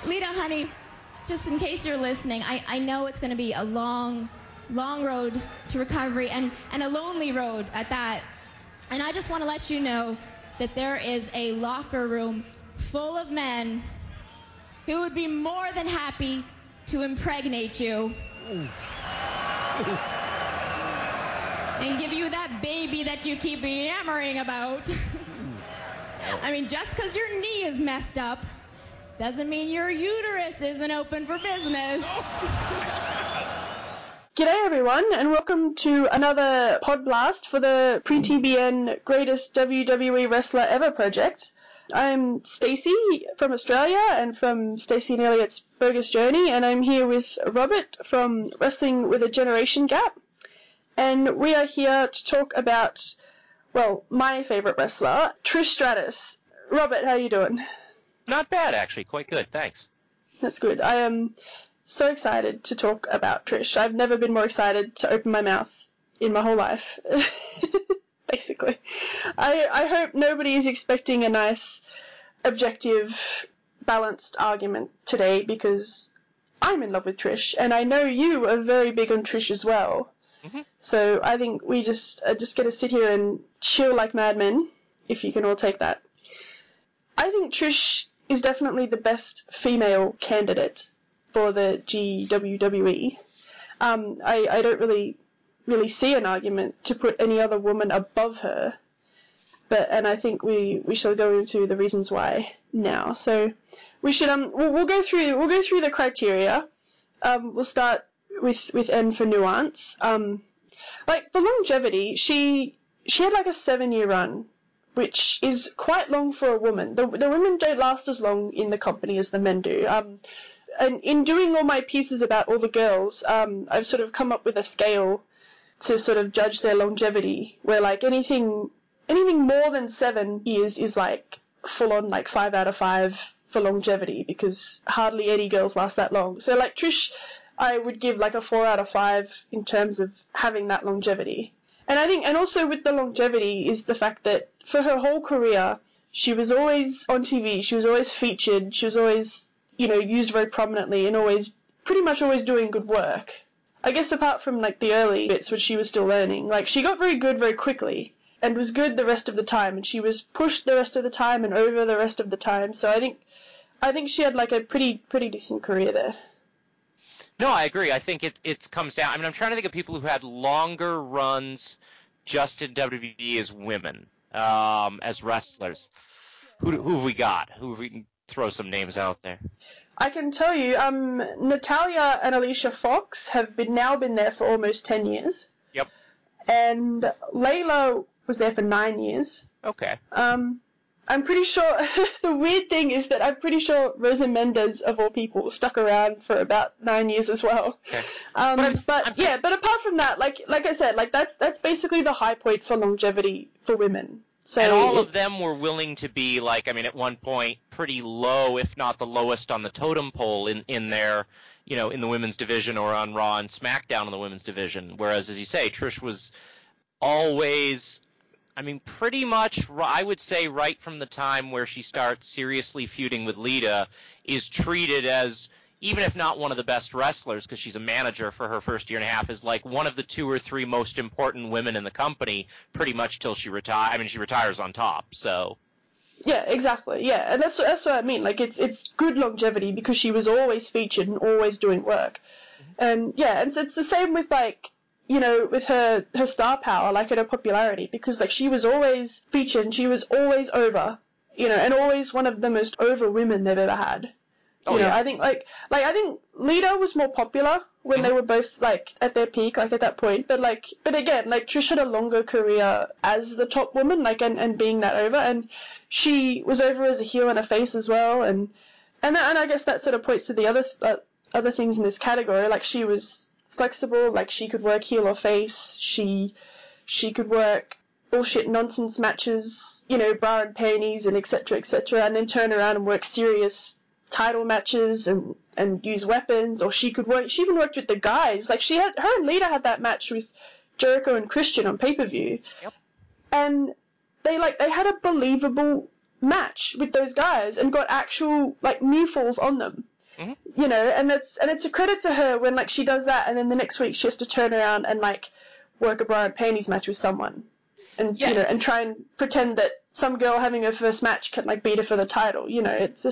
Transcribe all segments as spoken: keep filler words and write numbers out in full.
Lita, honey, just in case you're listening, I, I know it's going to be a long, long road to recovery and, and a lonely road at that. And I just want to let you know that there is a locker room full of men who would be more than happy to impregnate you and give you that baby that you keep yammering about. I mean, just because your knee is messed up doesn't mean your uterus isn't open for business. G'day everyone, and welcome to another pod blast for the Pre-T B N Greatest W W E Wrestler Ever project. I'm Stacey from Australia and from Stacey and Elliot's Bogus Journey, and I'm here with Robert from Wrestling with a Generation Gap. And we are here to talk about, well, my favourite wrestler, Trish Stratus. Robert, how are you doing? Not bad, actually. Quite good, thanks. That's good. I am so excited to talk about Trish. I've never been more excited to open my mouth in my whole life, basically. I, I hope nobody is expecting a nice, objective, balanced argument today, because I'm in love with Trish, and I know you are very big on Trish as well. Mm-hmm. So I think we just are just going to sit here and chill like madmen, if you can all take that. I think Trish is definitely the best female candidate for the G W W E. Um, I, I don't really really see an argument to put any other woman above her, but and I think we, we shall go into the reasons why now. So we should um we'll, we'll go through we'll go through the criteria. Um, we'll start with with N for nuance. Um, like for longevity, she she had like a seven year run, which is quite long for a woman. The the women don't last as long in the company as the men do. Um, and in doing all my pieces about all the girls, um, I've sort of come up with a scale to sort of judge their longevity, where like anything anything more than seven years is like full on like five out of five for longevity, because hardly any girls last that long. So like Trish, I would give like a four out of five in terms of having that longevity. And I think, and also with the longevity is the fact that for her whole career, she was always on T V, she was always featured, she was always, you know, used very prominently and always, pretty much always doing good work. I guess apart from like the early bits when she was still learning, like she got very good very quickly and was good the rest of the time, and she was pushed the rest of the time and over the rest of the time. So I think, I think she had like a pretty, pretty decent career there. No, I agree. I think it it comes down. I mean, I'm trying to think of people who had longer runs just in W W E as women, um, as wrestlers. Who who have we got? Who have we can throw some names out there? I can tell you, um, Natalya and Alicia Fox have been now been there for almost ten years. Yep. And Layla was there for nine years. Okay. Um. I'm pretty sure, the weird thing is that I'm pretty sure Rosa Mendes, of all people, stuck around for about nine years as well. Okay. Um, but, I'm, but I'm, yeah, but apart from that, like like I said, like that's that's basically the high point for longevity for women. So and all it, of them were willing to be, like, I mean, at one point, pretty low, if not the lowest on the totem pole in, in their, you know, in the women's division or on Raw and SmackDown in the women's division. Whereas, as you say, Trish was always... I mean, pretty much, I would say right from the time where she starts seriously feuding with Lita, is treated as, even if not one of the best wrestlers, because she's a manager for her first year and a half, is like one of the two or three most important women in the company, pretty much till she retires. I mean, she retires on top, so... Yeah, exactly, yeah, and that's, that's what I mean, like, it's it's good longevity, because she was always featured and always doing work. Mm-hmm. And, yeah, and it's the same with, like, you know, with her, her star power, like, and her popularity, because, like, she was always featured and she was always over, you know, and always one of the most over women they've ever had. You oh, know, yeah. I think, like, like, I think Lita was more popular when mm-hmm. they were both, like, at their peak, like, at that point, but, like, but again, like, Trish had a longer career as the top woman, like, and, and being that over, and she was over as a heel and a face as well, and, and, and I guess that sort of points to the other, uh, other things in this category, like, she was flexible, like she could work heel or face, she she could work bullshit nonsense matches, you know, bra and panties and et cetera, et cetera, and then turn around and work serious title matches and, and use weapons, or she could work, she even worked with the guys, like she had, her and Lita had that match with Jericho and Christian on pay-per-view, yep. and they like, they had a believable match with those guys and got actual, like, new falls on them. Mm-hmm. You know, and it's and it's a credit to her when like she does that, and then the next week she has to turn around and like work a bra and panties match with someone, and yeah. you know, and try and pretend that some girl having her first match can like beat her for the title. You know, it's a,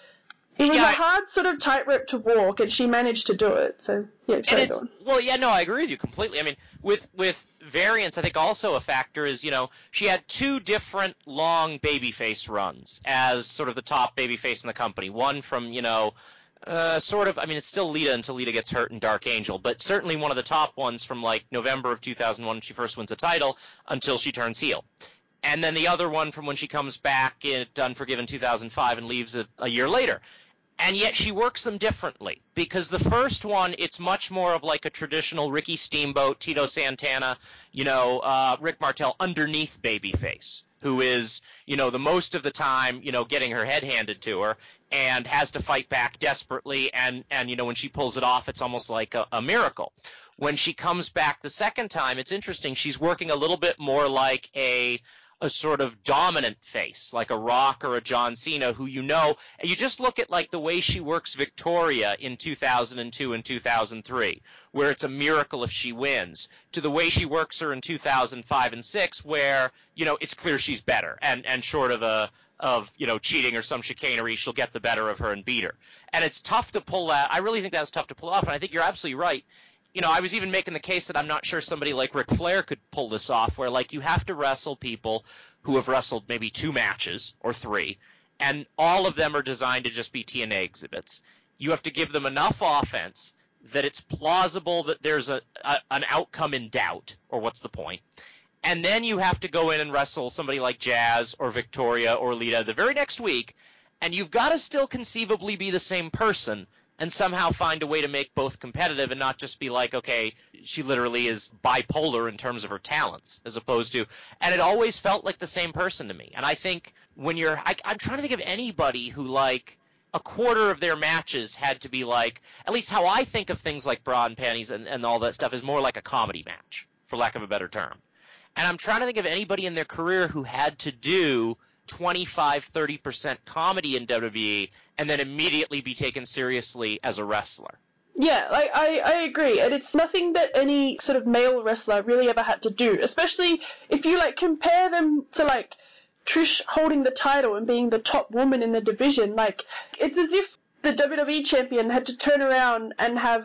it was yeah, a hard sort of tightrope to walk, and she managed to do it. So yeah, sorry, go on. Well, yeah, no, I agree with you completely. I mean, with with variance, I think also a factor is, you know, she had two different long babyface runs as sort of the top babyface in the company. One from, you know, uh, sort of, I mean, it's still Lita until Lita gets hurt in Dark Angel, but certainly one of the top ones from like November of two thousand one when she first wins the title until she turns heel. And then the other one from when she comes back in Unforgiven two thousand five and leaves a, a year later. And yet she works them differently, because the first one, it's much more of like a traditional Ricky Steamboat, Tito Santana, you know, uh, Rick Martel underneath babyface, who is, you know, the most of the time, you know, getting her head handed to her and has to fight back desperately. And, and you know, when she pulls it off, it's almost like a, a miracle. When she comes back the second time, it's interesting. She's working a little bit more like a a sort of dominant face, like a Rock or a John Cena, who you know, and you just look at like the way she works Victoria in two thousand two and two thousand three, where it's a miracle if she wins, to the way she works her in two thousand five and six, where, you know, it's clear she's better, and, and short of a, of, you know, cheating or some chicanery, she'll get the better of her and beat her. And it's tough to pull that. I really think that's tough to pull off, and I think you're absolutely right. You know, I was even making the case that I'm not sure somebody like Ric Flair could pull this off, where, like, you have to wrestle people who have wrestled maybe two matches or three, and all of them are designed to just be T N A exhibits. You have to give them enough offense that it's plausible that there's a, a an outcome in doubt, or what's the point? And then you have to go in and wrestle somebody like Jazz or Victoria or Lita the very next week, and you've got to still conceivably be the same person, and somehow find a way to make both competitive and not just be like, okay, she literally is bipolar in terms of her talents, as opposed to, and it always felt like the same person to me. And I think when you're, I, I'm trying to think of anybody who, like, a quarter of their matches had to be like, at least how I think of things like bra and panties and, and all that stuff is more like a comedy match, for lack of a better term. And I'm trying to think of anybody in their career who had to do twenty-five, thirty percent comedy in W W E and then immediately be taken seriously as a wrestler. Yeah, like, I, I agree, and it's nothing that any sort of male wrestler really ever had to do, especially if you, like, compare them to, like, Trish holding the title and being the top woman in the division. Like, it's as if the W W E champion had to turn around and have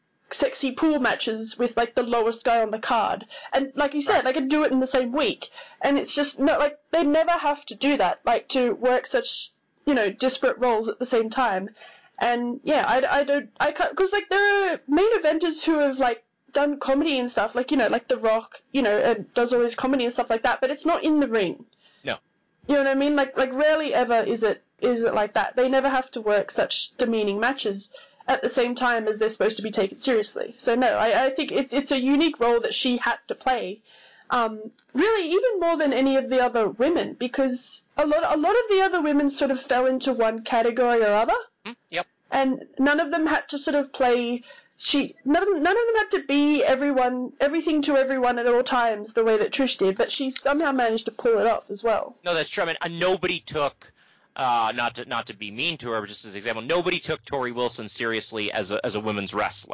sexy pool matches with, like, the lowest guy on the card. And like you said, Right. they could do it in the same week. And it's just, no, like, they never have to do that, like, to work such, you know, disparate roles at the same time. And yeah, I, I don't, I can't, because, like, there are main eventers who have, like, done comedy and stuff, like, you know, like The Rock, you know, and does all his comedy and stuff like that, but it's not in the ring. No. You know what I mean? Like, like rarely ever is it, is it like that. They never have to work such demeaning matches at the same time as they're supposed to be taken seriously. So no, I, I think it's it's a unique role that she had to play. Um, really, even more than any of the other women, because a lot a lot of the other women sort of fell into one category or other. Mm, yep. And none of them had to sort of play. She none of them, none of them had to be everyone, everything to everyone at all times the way that Trish did. But she somehow managed to pull it off as well. No, that's true. I mean, uh, nobody took. Uh, not to not to be mean to her, but just as an example, nobody took Tori Wilson seriously as a as a women's wrestler.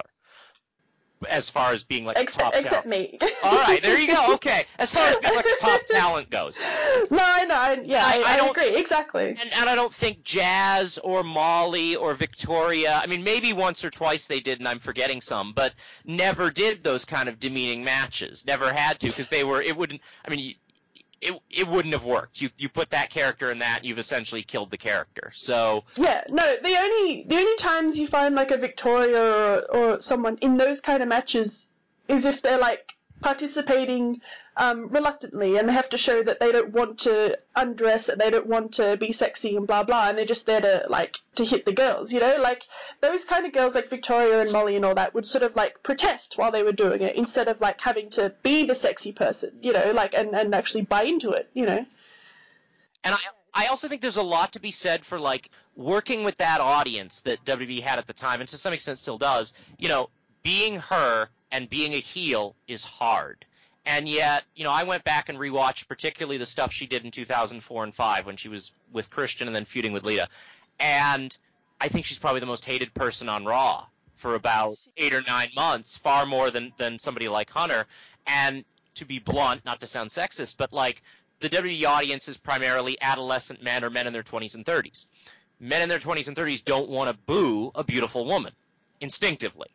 As far as being like except, top except talent. me. All right, there you go. Okay, as far as being like the top talent goes. No, I know. I, yeah, I, I, I I don't agree exactly. And, and I don't think Jazz or Molly or Victoria. I mean, maybe once or twice they did, and I'm forgetting some, but never did those kind of demeaning matches. Never had to, because they were. It wouldn't. I mean. It it wouldn't have worked. You you put that character in that, you've essentially killed the character. So yeah, no. The only the only times you find like a Victoria or, or someone in those kind of matches is if they're like participating um, reluctantly, and they have to show that they don't want to undress, that they don't want to be sexy and blah blah, and they're just there to like to hit the girls, you know, like those kind of girls like Victoria and Molly and all that would sort of like protest while they were doing it instead of like having to be the sexy person, you know, like and, and actually buy into it, you know. And I I also think there's a lot to be said for like working with that audience that W W E had at the time, and to some extent still does. You know, being her and being a heel is hard. And yet, you know, I went back and rewatched particularly the stuff she did in two thousand four and five when she was with Christian and then feuding with Lita. And I think she's probably the most hated person on Raw for about eight or nine months, far more than, than somebody like Hunter. And to be blunt, not to sound sexist, but like the W W E audience is primarily adolescent men or men in their twenties and thirties. Men in their twenties and thirties don't want to boo a beautiful woman instinctively.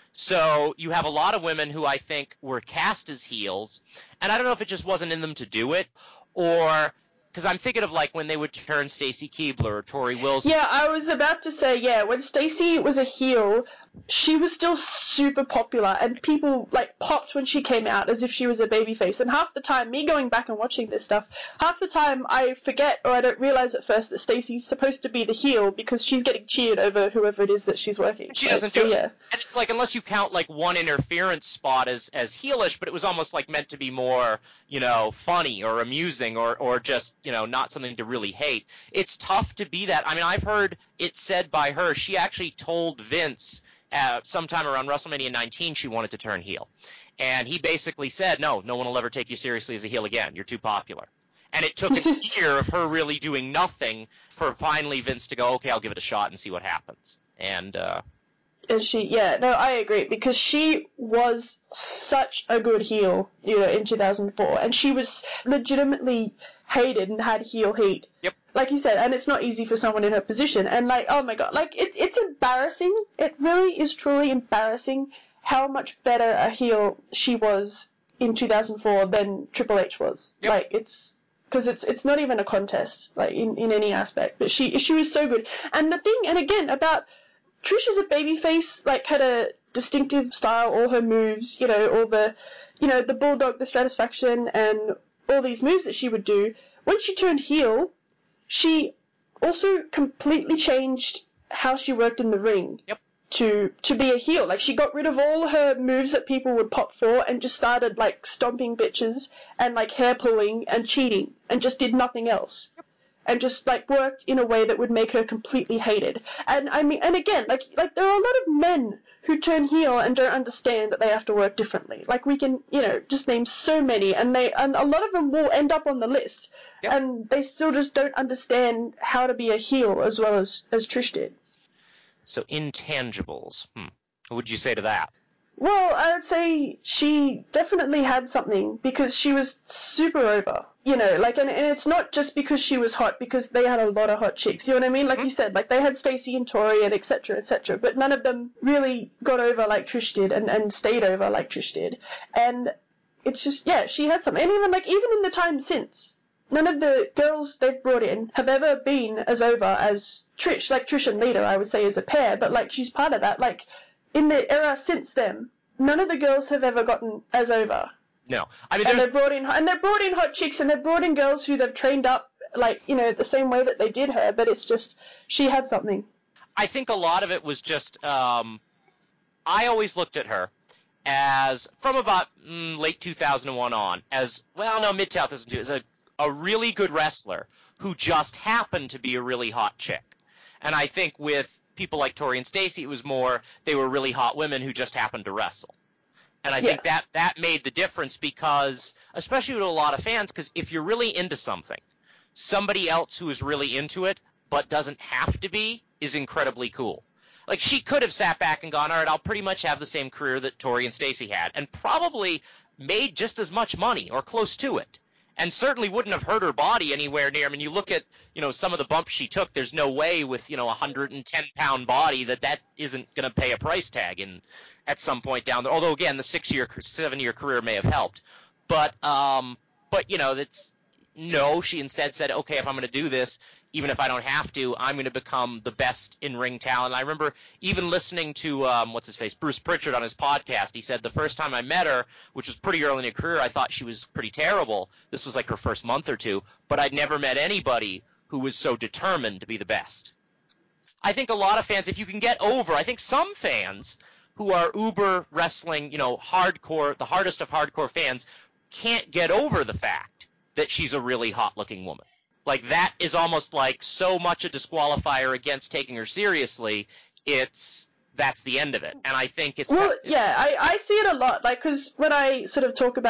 So you have a lot of women who I think were cast as heels, and I don't know if it just wasn't in them to do it, or because I'm thinking of like when they would turn Stacy Keibler or Tori Wilson. Yeah, I was about to say, yeah, when Stacy was a heel, she was still super popular, and people, like, popped when she came out as if she was a babyface. And half the time, me going back and watching this stuff, half the time I forget or I don't realize at first that Stacy's supposed to be the heel because she's getting cheered over whoever it is that she's working. She like, doesn't so, do yeah. it. And it's like, unless you count, like, one interference spot as, as heelish, but it was almost, like, meant to be more, you know, funny or amusing or, or just, you know, not something to really hate. It's tough to be that. I mean, I've heard it said by her, she actually told Vince uh, sometime around WrestleMania nineteen she wanted to turn heel. And he basically said, no, no one will ever take you seriously as a heel again. You're too popular. And it took a year of her really doing nothing for finally Vince to go, okay, I'll give it a shot and see what happens. And, uh... And she, yeah, no, I agree, because she was such a good heel, you know, in two thousand four, and she was legitimately hated and had heel heat. Yep. Like you said, and it's not easy for someone in her position, and like, oh my god, like, it, it's embarrassing, it really is truly embarrassing how much better a heel she was in two thousand four than Triple H was. Yep. Like, it's, because it's it's not even a contest, like, in, in any aspect, but she, she was so good. And the thing, and again, about Trish as a babyface, like, had a distinctive style, all her moves, you know, all the, you know, the Bulldog, the Stratisfaction, and all these moves that she would do. When she turned heel, she also completely changed how she worked in the ring. Yep. To, to be a heel. Like, she got rid of all her moves that people would pop for and just started, like, stomping bitches and, like, hair pulling and cheating and just did nothing else. Yep. And just, like, worked in a way that would make her completely hated. And, I mean, and again, like, like there are a lot of men who turn heel and don't understand that they have to work differently. Like, we can, you know, just name so many, and they, and a lot of them will end up on the list. Yep. And they still just don't understand how to be a heel as well as, as Trish did. So, intangibles. Hmm. What would you say to that? Well, I would say she definitely had something because she was super over, you know, like, and, and it's not just because she was hot, because they had a lot of hot chicks, you know what I mean? Like mm-hmm. you said, like, they had Stacey and Tori and et cetera, et cetera, but none of them really got over like Trish did and, and stayed over like Trish did. And it's just, yeah, she had something. And even, like, even in the time since, none of the girls they've brought in have ever been as over as Trish. Like, Trish and Lita, I would say, as a pair, but, like, she's part of that. Like, in the era since then, none of the girls have ever gotten as over. No. I mean, and they've brought in, and they've brought in hot chicks, and they've brought in girls who they've trained up, like, you know, the same way that they did her, but it's just, she had something. I think a lot of it was just, um, I always looked at her as, from about mm, late two thousand one on, as, well, no, mid two thousand two, as a, a really good wrestler who just happened to be a really hot chick. And I think with people like Tori and Stacey, it was more they were really hot women who just happened to wrestle. And I yeah. think that, that made the difference because, especially with a lot of fans, because if you're really into something, somebody else who is really into it but doesn't have to be is incredibly cool. Like, she could have sat back and gone, all right, I'll pretty much have the same career that Tori and Stacey had, and probably made just as much money or close to it. And certainly wouldn't have hurt her body anywhere near. I mean, you look at, you know, some of the bumps she took, there's no way with, you know, a one hundred ten pound body that that isn't going to pay a price tag in at some point down there. Although, again, the six-year, seven-year career may have helped. But, um, but you know, that's, no, she instead said, okay, if I'm going to do this, even if I don't have to, I'm going to become the best in-ring talent. I remember even listening to, um, what's his face, Bruce Pritchard on his podcast. He said the first time I met her, which was pretty early in her career, I thought she was pretty terrible. This was like her first month or two, but I'd never met anybody who was so determined to be the best. I think a lot of fans, if you can get over, I think some fans who are uber wrestling, you know, hardcore, the hardest of hardcore fans, can't get over the fact that she's a really hot-looking woman. Like, that is almost like so much a disqualifier against taking her seriously, it's, that's the end of it. And I think it's... Well, kind of, yeah, I, I see it a lot, like, because when I sort of talk about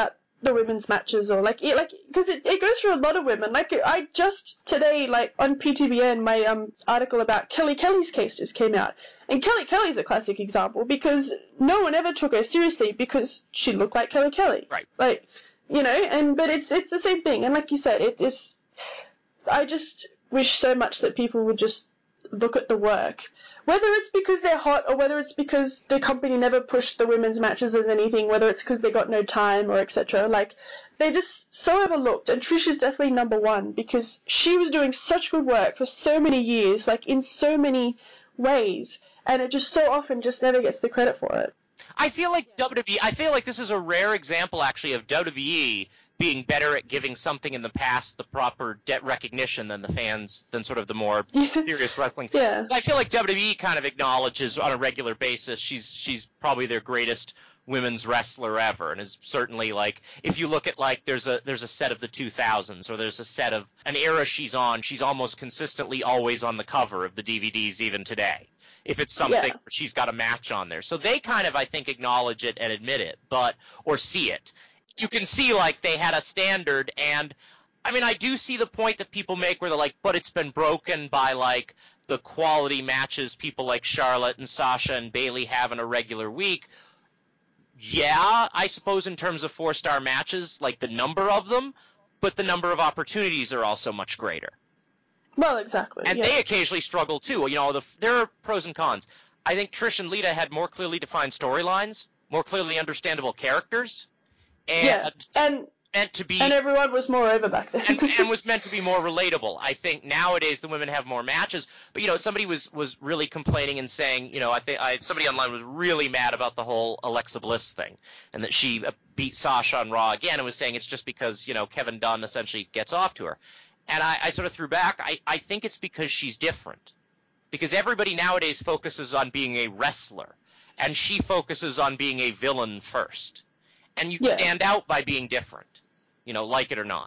the women's matches, or like it, like because it, it goes for a lot of women. Like I just today, like on P T B N, my um article about Kelly Kelly's case just came out, and Kelly Kelly's a classic example because no one ever took her seriously because she looked like Kelly Kelly, right? Like, you know, and but it's it's the same thing, and like you said, it is. I just wish so much that people would just look at the work. Whether it's because they're hot or whether it's because the company never pushed the women's matches as anything, whether it's because they got no time or et cetera. Like, they're just so overlooked. And Trish is definitely number one because she was doing such good work for so many years, like in so many ways, and it just so often just never gets the credit for it. I feel like W W E, I feel like this is a rare example actually of W W E being better at giving something in the past the proper debt recognition than the fans, than sort of the more serious wrestling. Yeah. So I feel like W W E kind of acknowledges on a regular basis she's she's probably their greatest women's wrestler ever, and is certainly like, if you look at like there's a there's a set of the two thousands, or there's a set of an era she's on, she's almost consistently always on the cover of the D V Ds even today. If it's something Yeah. where she's got a match on there. So they kind of, I think, acknowledge it and admit it, but, or see it. You can see, like, they had a standard, and, I mean, I do see the point that people make where they're like, but it's been broken by, like, the quality matches people like Charlotte and Sasha and Bayley have in a regular week. Yeah, I suppose in terms of four-star matches, like, the number of them, but the number of opportunities are also much greater. Well, exactly. And yeah. they occasionally struggle, too. You know, the, there are pros and cons. I think Trish and Lita had more clearly defined storylines, more clearly understandable characters, and, yeah. and meant to be... And everyone was more over back then. and, and was meant to be more relatable. I think nowadays the women have more matches. But, you know, somebody was, was really complaining and saying, you know, I think I, somebody online was really mad about the whole Alexa Bliss thing, and that she beat Sasha on Raw again, and was saying it's just because, you know, Kevin Dunn essentially gets off to her. And I, I sort of threw back, I, I think it's because she's different. Because everybody nowadays focuses on being a wrestler, and she focuses on being a villain first. And you yeah. stand out by being different, you know, like it or not.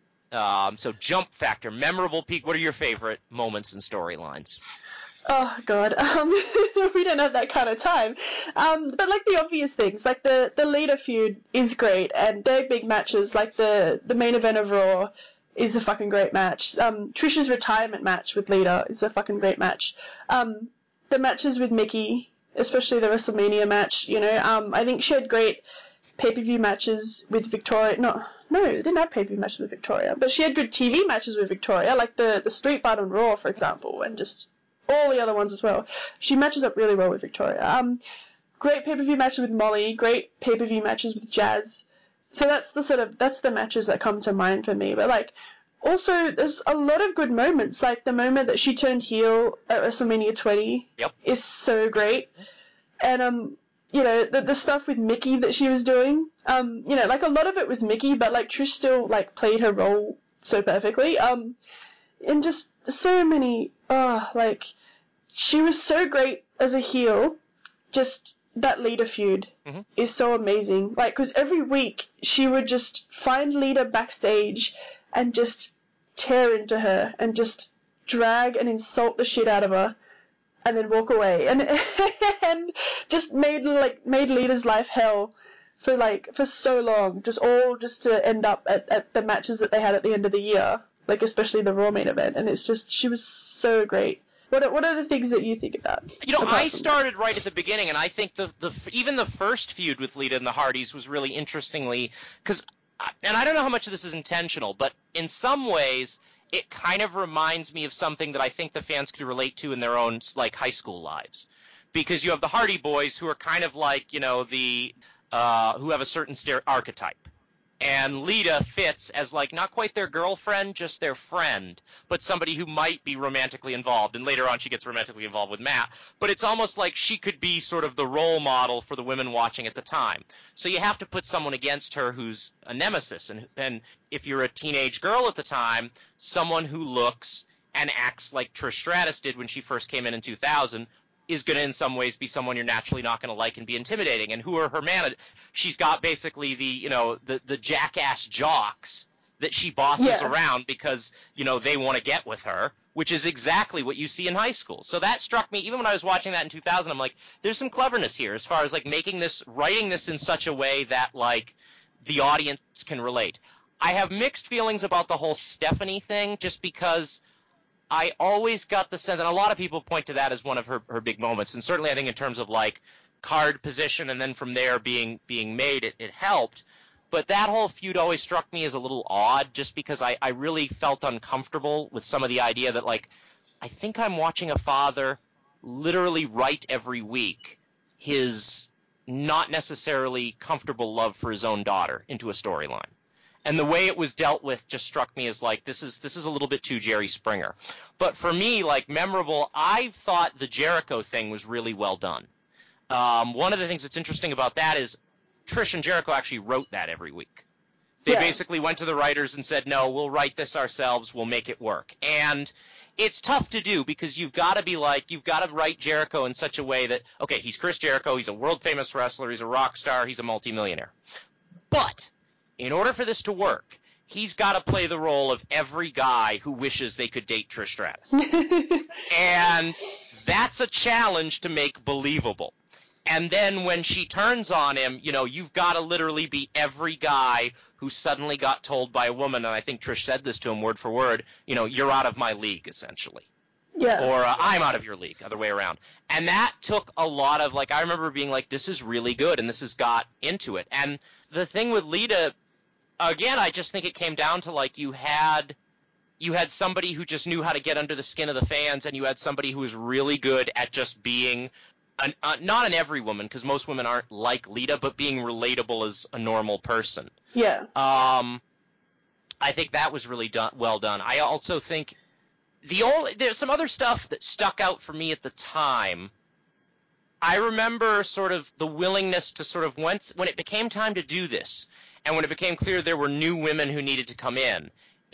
Um, so jump factor, memorable peak. What are your favorite moments and storylines? Oh, God. Um, we don't have that kind of time. Um, but, like, the obvious things, like the, the Lita feud is great, and their big matches, like the, the main event of Raw, is a fucking great match. Um, Trish's retirement match with Lita is a fucking great match. Um, the matches with Mickie, especially the WrestleMania match, you know, um, I think she had great pay-per-view matches with Victoria. No, no, they didn't have pay-per-view matches with Victoria, but she had good T V matches with Victoria, like the, the Street Fight on Raw, for example, and just all the other ones as well. She matches up really well with Victoria. Um, great pay-per-view matches with Molly, great pay-per-view matches with Jazz. So that's the sort of, that's the matches that come to mind for me. But, like, also, there's a lot of good moments. Like, the moment that she turned heel at WrestleMania twenty Yep. is so great. And, um, you know, the, the stuff with Mickie that she was doing, um, you know, like, a lot of it was Mickie, but, like, Trish still, like, played her role so perfectly. Um, and just so many, oh, like, she was so great as a heel, just... That Lita feud mm-hmm. is so amazing. Like, because every week she would just find Lita backstage and just tear into her and just drag and insult the shit out of her and then walk away. And and just made, like, made Lita's life hell for, like, for so long. Just all just to end up at, at the matches that they had at the end of the year. Like, especially the Raw main event. And it's just, she was so great. What are, what are the things that you think about? You know, I started that? right at the beginning, and I think the the even the first feud with Lita and the Hardys was really interestingly, because, and I don't know how much of this is intentional, but in some ways, it kind of reminds me of something that I think the fans could relate to in their own, like, high school lives. Because you have the Hardy Boys, who are kind of like, you know, the, uh, who have a certain stere- archetype. And Lita fits as, like, not quite their girlfriend, just their friend, but somebody who might be romantically involved. And later on she gets romantically involved with Matt. But it's almost like she could be sort of the role model for the women watching at the time. So you have to put someone against her who's a nemesis. And, and if you're a teenage girl at the time, someone who looks and acts like Trish Stratus did when she first came in in two thousand, is going to in some ways be someone you're naturally not going to like and be intimidating. And who are her man? She's got basically the, you know, the, the jackass jocks that she bosses yeah. around because, you know, they want to get with her, which is exactly what you see in high school. So that struck me, even when I was watching that in two thousand, I'm like, there's some cleverness here as far as, like, making this, writing this in such a way that, like, the audience can relate. I have mixed feelings about the whole Stephanie thing, just because I always got the sense, and a lot of people point to that as one of her, her big moments, and certainly I think in terms of like card position and then from there being being made, it, it helped. But that whole feud always struck me as a little odd, just because I, I really felt uncomfortable with some of the idea that, like, I think I'm watching a father literally write every week his not necessarily comfortable love for his own daughter into a storyline. And the way it was dealt with just struck me as like, this is this is a little bit too Jerry Springer. But for me, like, memorable, I thought the Jericho thing was really well done. Um, one of the things that's interesting about that is Trish and Jericho actually wrote that every week. They yeah. basically went to the writers and said, no, we'll write this ourselves, we'll make it work. And it's tough to do because you've got to be like, you've got to write Jericho in such a way that, okay, he's Chris Jericho, he's a world-famous wrestler, he's a rock star, he's a multimillionaire. But in order for this to work, he's got to play the role of every guy who wishes they could date Trish Stratus. And that's a challenge to make believable. And then when she turns on him, you know, you've got to literally be every guy who suddenly got told by a woman, and I think Trish said this to him word for word, you know, you're out of my league, essentially. Yeah. Or uh, I'm out of your league, other way around. And that took a lot of, like, I remember being like, this is really good, and this has got into it. And the thing with Lita, again, I just think it came down to, like, you had you had somebody who just knew how to get under the skin of the fans, and you had somebody who was really good at just being An, uh, not an every woman, because most women aren't like Lita, but being relatable as a normal person. Yeah. Um, I think that was really done, well done. I also think the only there's some other stuff that stuck out for me at the time. I remember sort of the willingness to sort of once when it became time to do this, and when it became clear there were new women who needed to come in,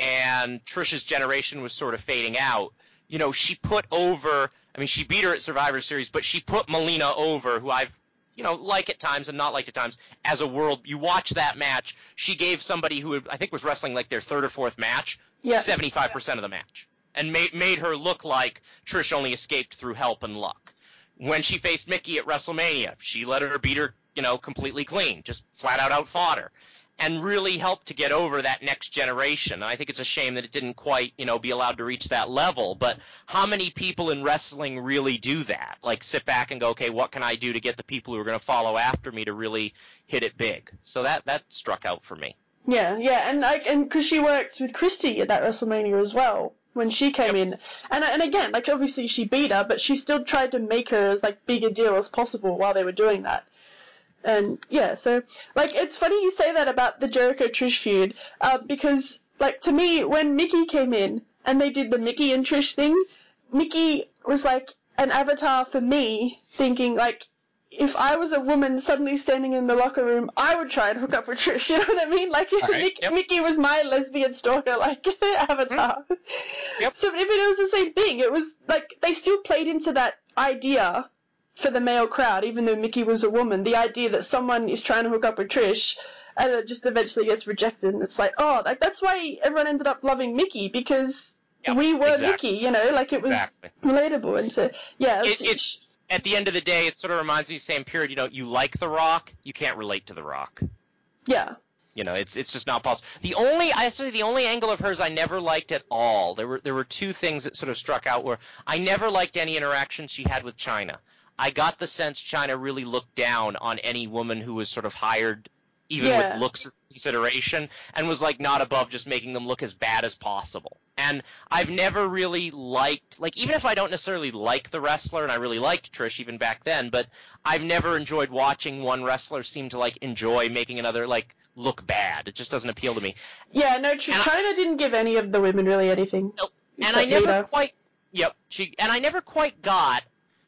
and Trish's generation was sort of fading out. You know, she put over. I mean, she beat her at Survivor Series, but she put Melina over, who I've, you know, like at times and not like at times, as a world. You watch that match, she gave somebody who I think was wrestling like their third or fourth match, yeah. seventy-five percent of the match, and made made her look like Trish only escaped through help and luck. When she faced Mickie at WrestleMania, she let her beat her, you know, completely clean, just flat out outfought her, and really helped to get over that next generation. And I think it's a shame that it didn't quite, you know, be allowed to reach that level. But how many people in wrestling really do that? Like, sit back and go, okay, what can I do to get the people who are going to follow after me to really hit it big? So that that struck out for me. Yeah, yeah, and like, and because she worked with Christy at that WrestleMania as well when she came yep. in, and and again, like, obviously she beat her, but she still tried to make her as like big a deal as possible while they were doing that. And, yeah, so, like, it's funny you say that about the Jericho-Trish feud, uh, because, like, to me, when Mickie came in and they did the Mickie and Trish thing, Mickie was, like, an avatar for me, thinking, like, if I was a woman suddenly standing in the locker room, I would try and hook up with Trish, you know what I mean? Like, right, Mick, yep. Mickie was my lesbian stalker, like, avatar. Mm. Yep. So, but it was the same thing. It was, like, they still played into that idea for the male crowd, even though Mickie was a woman, the idea that someone is trying to hook up with Trish and it just eventually gets rejected, and it's like, oh, like, that's why everyone ended up loving Mickie, because yep, we were exactly. Mickie, you know, like, it was exactly. relatable, and so, yeah. It, it, it's, at the end of the day, it sort of reminds me of the same period, you know, you like The Rock, you can't relate to The Rock. Yeah. You know, it's it's just not possible. The only, I say, the only angle of hers I never liked at all, there were there were two things that sort of struck out where I never liked any interactions she had with Chyna. I got the sense Chyna really looked down on any woman who was sort of hired, even yeah. with looks as consideration, and was, like, not above just making them look as bad as possible. And I've never really liked, like, even if I don't necessarily like the wrestler, and I really liked Trish even back then, but I've never enjoyed watching one wrestler seem to, like, enjoy making another, like, look bad. It just doesn't appeal to me. Yeah, no, Ch- Chyna didn't give any of the women really anything. No, and I never Lita. quite, yep, she, and I never quite got,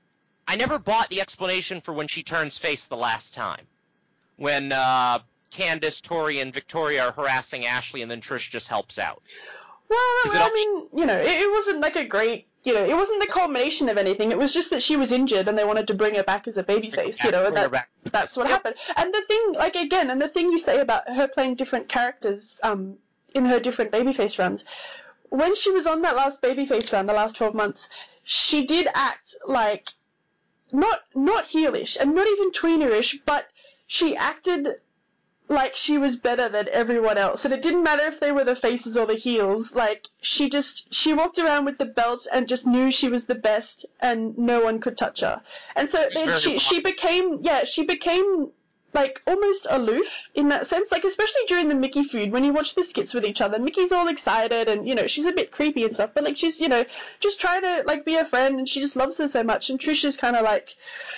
I never bought the explanation for when she turns face the last time. When uh, Candice, Tori, and Victoria are harassing Ashley, and then Trish just helps out. Well, I all... mean, you know, it, it wasn't like a great, you know, it wasn't the culmination of anything. It was just that she was injured, and they wanted to bring her back as a babyface, you know, and that, that's what yep. happened. And the thing, like, again, and the thing you say about her playing different characters um, in her different babyface runs, when she was on that last babyface run, the last twelve months, she did act like, Not not heelish, and not even tweenerish, but she acted like she was better than everyone else, and it didn't matter if they were the faces or the heels. Like, she just, she walked around with the belt and just knew she was the best and no one could touch her. And so then she, she became, yeah, she became, like, almost aloof in that sense, like, especially during the Mickey feud, when you watch the skits with each other, Mickey's all excited and, you know, she's a bit creepy and stuff, but, like, she's, you know, just trying to, like, be a friend, and she just loves her so much, and Trish is kind of like,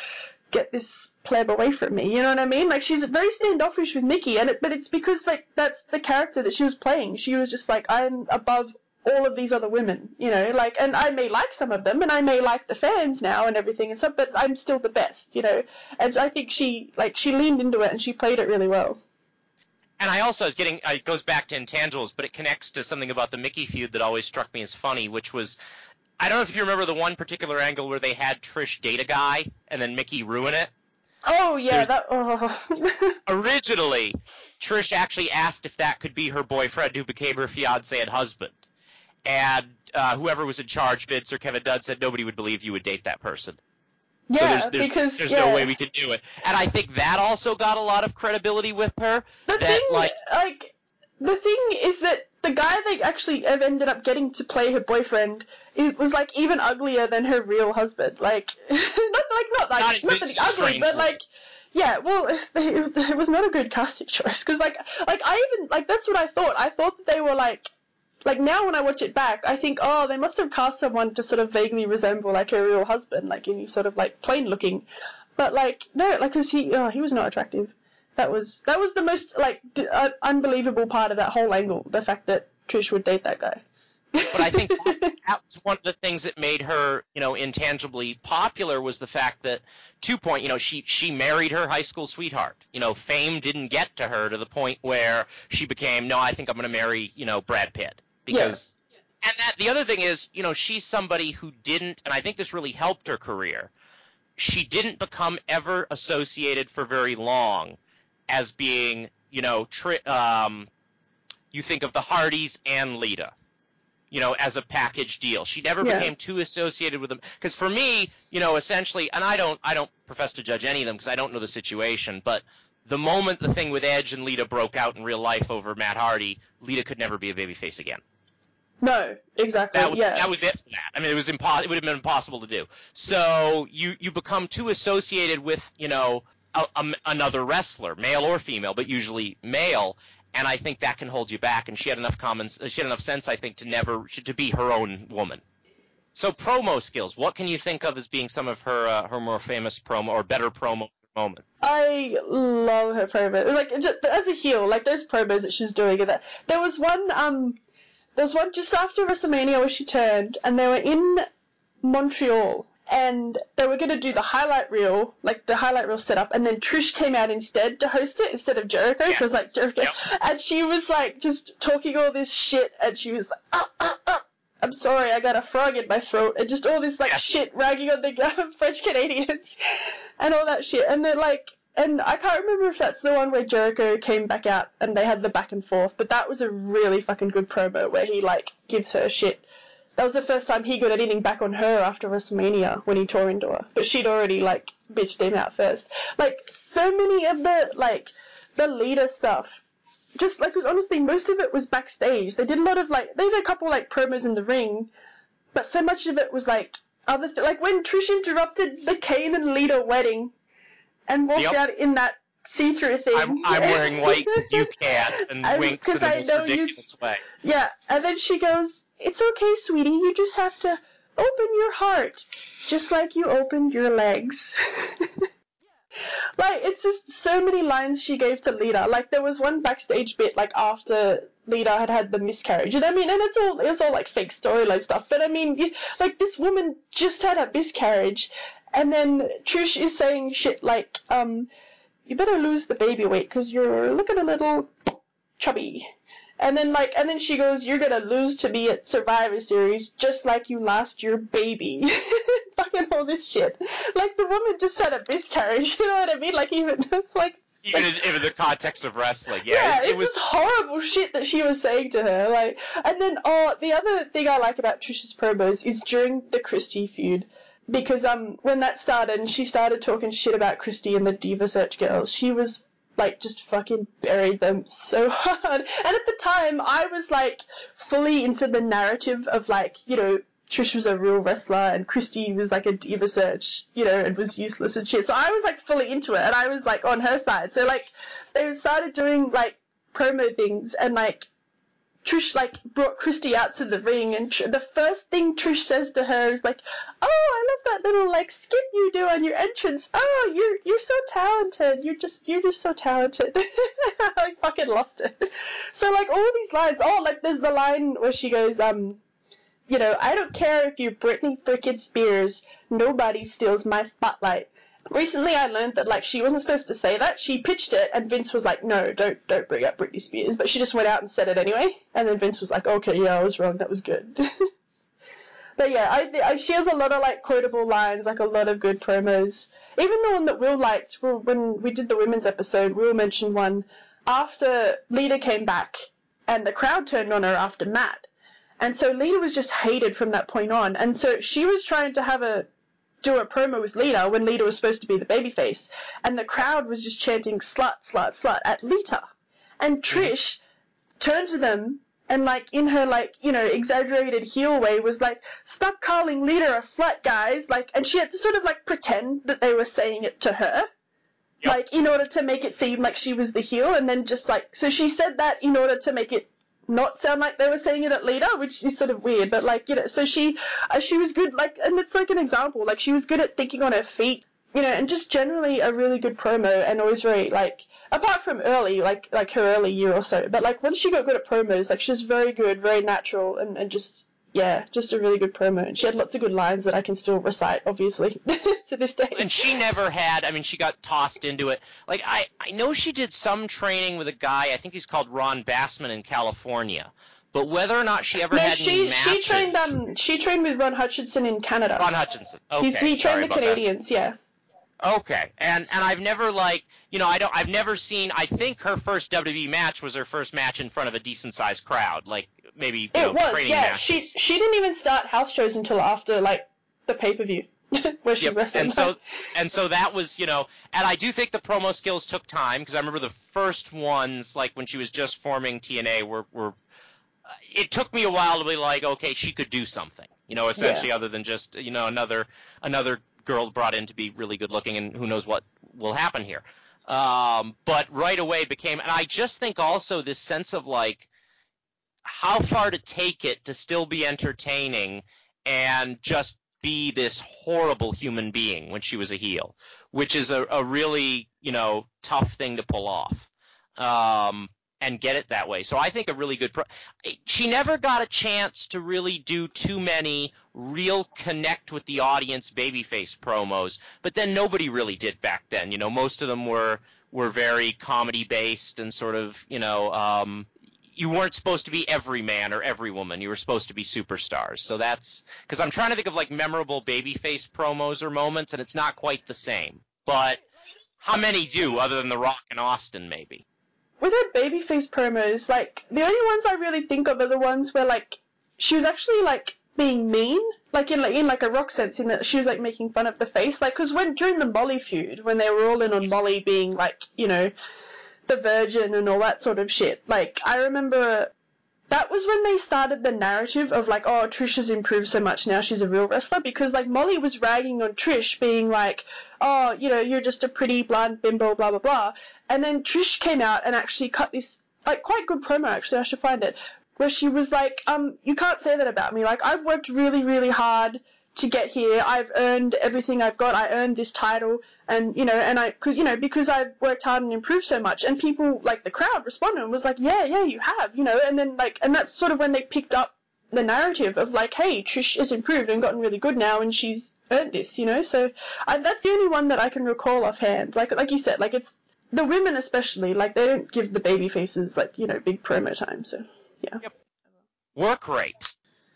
get this pleb away from me, you know what I mean? Like, she's very standoffish with Mickey, and it, but it's because, like, that's the character that she was playing. She was just like, I'm above all of these other women, you know, like, and I may like some of them, and I may like the fans now and everything and stuff, but I'm still the best, you know, and I think she, like, she leaned into it, and she played it really well. And I also was getting, it goes back to intangibles, but it connects to something about the Mickey feud that always struck me as funny, which was, I don't know if you remember the one particular angle where they had Trish date a guy, and then Mickey ruin it. Oh, yeah, There's, that, oh. Originally, Trish actually asked if that could be her boyfriend who became her fiancé and husband. And uh, whoever was in charge, Vince or Kevin Dunn, said nobody would believe you would date that person. Yeah, so there's, there's, because, there's yeah. no way we could do it. And I think that also got a lot of credibility with her. The that, thing, like, like, the thing is that the guy they actually have ended up getting to play her boyfriend, it was, like, even uglier than her real husband. Like, not, like, not, like, not, not that he's ugly, but, like, yeah, well, it, it was not a good casting choice, because, like, like, I even, like, that's what I thought. I thought that they were, like, like, now when I watch it back, I think, oh, they must have cast someone to sort of vaguely resemble, like, her real husband, like, any sort of, like, plain-looking. But, like, no, like, because he, oh, he was not attractive. That was, that was the most, like, d- uh, unbelievable part of that whole angle, the fact that Trish would date that guy. But I think that, that was one of the things that made her, you know, intangibly popular, was the fact that, two point, you know, she, she married her high school sweetheart. You know, fame didn't get to her to the point where she became, no, I think I'm going to marry, you know, Brad Pitt. Because, yeah. And that, the other thing is, you know, she's somebody who didn't, and I think this really helped her career, she didn't become ever associated for very long as being, you know, tri- um, you think of the Hardys and Lita. You know, as a package deal. She never yeah. became too associated with them. Because for me, you know, essentially, and I don't I don't profess to judge any of them because I don't know the situation, but the moment the thing with Edge and Lita broke out in real life over Matt Hardy, Lita could never be a babyface again. No, exactly, that was, yeah. That was it for that. I mean, it was impo- it would have been impossible to do. So you, you become too associated with, you know, a, a, another wrestler, male or female, but usually male, and I think that can hold you back. And she had enough common, she had enough sense, I think, to never to be her own woman. So promo skills. What can you think of as being some of her uh, her more famous promo or better promo moments? I love her promo. Like, just, as a heel, like those promos that she's doing. That there was one, um, there was one just after WrestleMania where she turned, and they were in Montreal. And they were going to do the highlight reel, like the highlight reel setup, and then Trish came out instead to host it instead of Jericho. Yes. So it was like Jericho. Yep. And she was like just talking all this shit, and she was like, ah, ah, ah, I'm sorry, I got a frog in my throat, and just all this like yes. shit ragging on the uh, French Canadians and all that shit. And then like, and I can't remember if that's the one where Jericho came back out and they had the back and forth, but that was a really fucking good promo where he like gives her shit. That was the first time he got anything back on her after WrestleMania when he tore into her. But she'd already, like, bitched him out first. Like, so many of the, like, the leader stuff, just, like, because honestly, most of it was backstage. They did a lot of, like, they did a couple, like, promos in the ring, but so much of it was, like, other th- like, when Trish interrupted the Kane and Lita wedding and walked yep. out in that see-through thing. I'm, I'm wearing white because you can't, and, and winks in the most ridiculous you, way. Yeah, and then she goes, it's okay, sweetie, you just have to open your heart, just like you opened your legs. Like, it's just so many lines she gave to Lita. Like, there was one backstage bit, like, after Lita had had the miscarriage. You know what I mean? And it's all, it's all, like, fake storyline stuff. But, I mean, like, this woman just had a miscarriage, and then Trish is saying shit like, um, you better lose the baby weight, because you're looking a little chubby. And then, like, and then she goes, you're gonna lose to me at Survivor Series, just like you lost your baby. Fucking all this shit. Like, the woman just had a miscarriage, you know what I mean? Like, even, like... Even in, in the context of wrestling, yeah. Yeah, it, it it's was just horrible shit that she was saying to her, like... And then, oh, the other thing I like about Trish's promos is during the Christy feud, because, um, when that started, and she started talking shit about Christy and the Diva Search girls, she was like, just fucking buried them so hard. And at the time, I was, like, fully into the narrative of, like, you know, Trish was a real wrestler and Christy was, like, a diva search, you know, and was useless and shit. So I was, like, fully into it, and I was, like, on her side. So, like, they started doing, like, promo things, and, like, Trish, like, brought Christy out to the ring, and tr- the first thing Trish says to her is, like, oh, I love that little, like, skip you do on your entrance. Oh, you're you're so talented. You're just you're just so talented. I fucking lost it. So, like, all these lines. Oh, like, there's the line where she goes, um, you know, I don't care if you're Britney frickin' Spears. Nobody steals my spotlight. Recently, I learned that, like, she wasn't supposed to say that. She pitched it, and Vince was like, no, don't don't bring up Britney Spears. But she just went out and said it anyway. And then Vince was like, okay, yeah, I was wrong. That was good. But yeah, I, I she has a lot of, like, quotable lines, like, a lot of good promos. Even the one that Will liked, Will, when we did the women's episode, Will mentioned one after Lita came back, and the crowd turned on her after Matt. And so Lita was just hated from that point on. And so she was trying to have a do a promo with Lita when Lita was supposed to be the babyface, and the crowd was just chanting slut, slut, slut at Lita. And Trish turned to them and, like, in her, like, you know, exaggerated heel way was like, stop calling Lita a slut, guys. Like, and she had to sort of, like, pretend that they were saying it to her. Yep. Like, in order to make it seem like she was the heel, and then just, like, so she said that in order to make it not sound like they were saying it at Lita, which is sort of weird, but, like, you know, so she, uh, she was good, like, and it's like an example, like, she was good at thinking on her feet, you know, and just generally a really good promo, and always very, like, apart from early, like, like her early year or so, but, like, once she got good at promos, like, she's very good, very natural, and, and just, yeah, just a really good promo, and she had lots of good lines that I can still recite, obviously, to this day. And she never had, I mean, she got tossed into it. Like, I, I know she did some training with a guy, I think he's called Ron Bassman in California, but whether or not she ever no, had she, any matches... she trained, um, she trained with Ron Hutchinson in Canada. Ron Hutchinson, okay, He's, he trained the Canadians, that. yeah. Okay, and and I've never, like, you know, I don't, I've never seen, I think her first W W E match was her first match in front of a decent-sized crowd, like, maybe, you it know, was, training yeah. matches. She, she didn't even start house shows until after, like, the pay-per-view, where she yep. wrestled. And so, and so that was, you know, and I do think the promo skills took time, because I remember the first ones, like, when she was just forming T N A, were, were uh, it took me a while to be like, okay, she could do something, you know, essentially, yeah. Other than just, you know, another, another girl brought in to be really good looking, and who knows what will happen here. Um, but right away became, and I just think also this sense of, like, how far to take it to still be entertaining and just be this horrible human being when she was a heel, which is a, a really, you know, tough thing to pull off. Um, and get it that way. So I think a really good pro- she never got a chance to really do too many real connect with the audience babyface promos, but then nobody really did back then. You know, most of them were were very comedy based and sort of, you know, um you weren't supposed to be every man or every woman. You were supposed to be superstars. So that's because I'm trying to think of, like, memorable babyface promos or moments, and it's not quite the same. But how many do, other than The Rock and Austin, maybe? With her babyface promos, like, the only ones I really think of are the ones where, like, she was actually, like, being mean, like, in, like, in, like, a Rock sense, in that she was, like, making fun of the face, like, because when, during the Molly feud, when they were all in on Molly being, like, you know, the virgin and all that sort of shit, like, I remember that was when they started the narrative of, like, oh, Trish has improved so much, now she's a real wrestler, because, like, Molly was ragging on Trish, being like, oh, you know, you're just a pretty blonde bimbo, blah, blah, blah, and then Trish came out and actually cut this, like, quite good promo, actually, I should find it, where she was like, um, you can't say that about me, like, I've worked really, really hard to get here, I've earned everything I've got, I earned this title, and, you know, and I, cause, you know, because I've worked hard and improved so much, and people, like, the crowd responded and was like, yeah, yeah, you have, you know, and then, like, and that's sort of when they picked up the narrative of, like, hey, Trish has improved and gotten really good now, and she's earned this, you know, so, I, that's the only one that I can recall offhand, like, like you said, like, it's, the women especially, like, they don't give the baby faces, like, you know, big promo time, so, yeah. Yep. Work rate.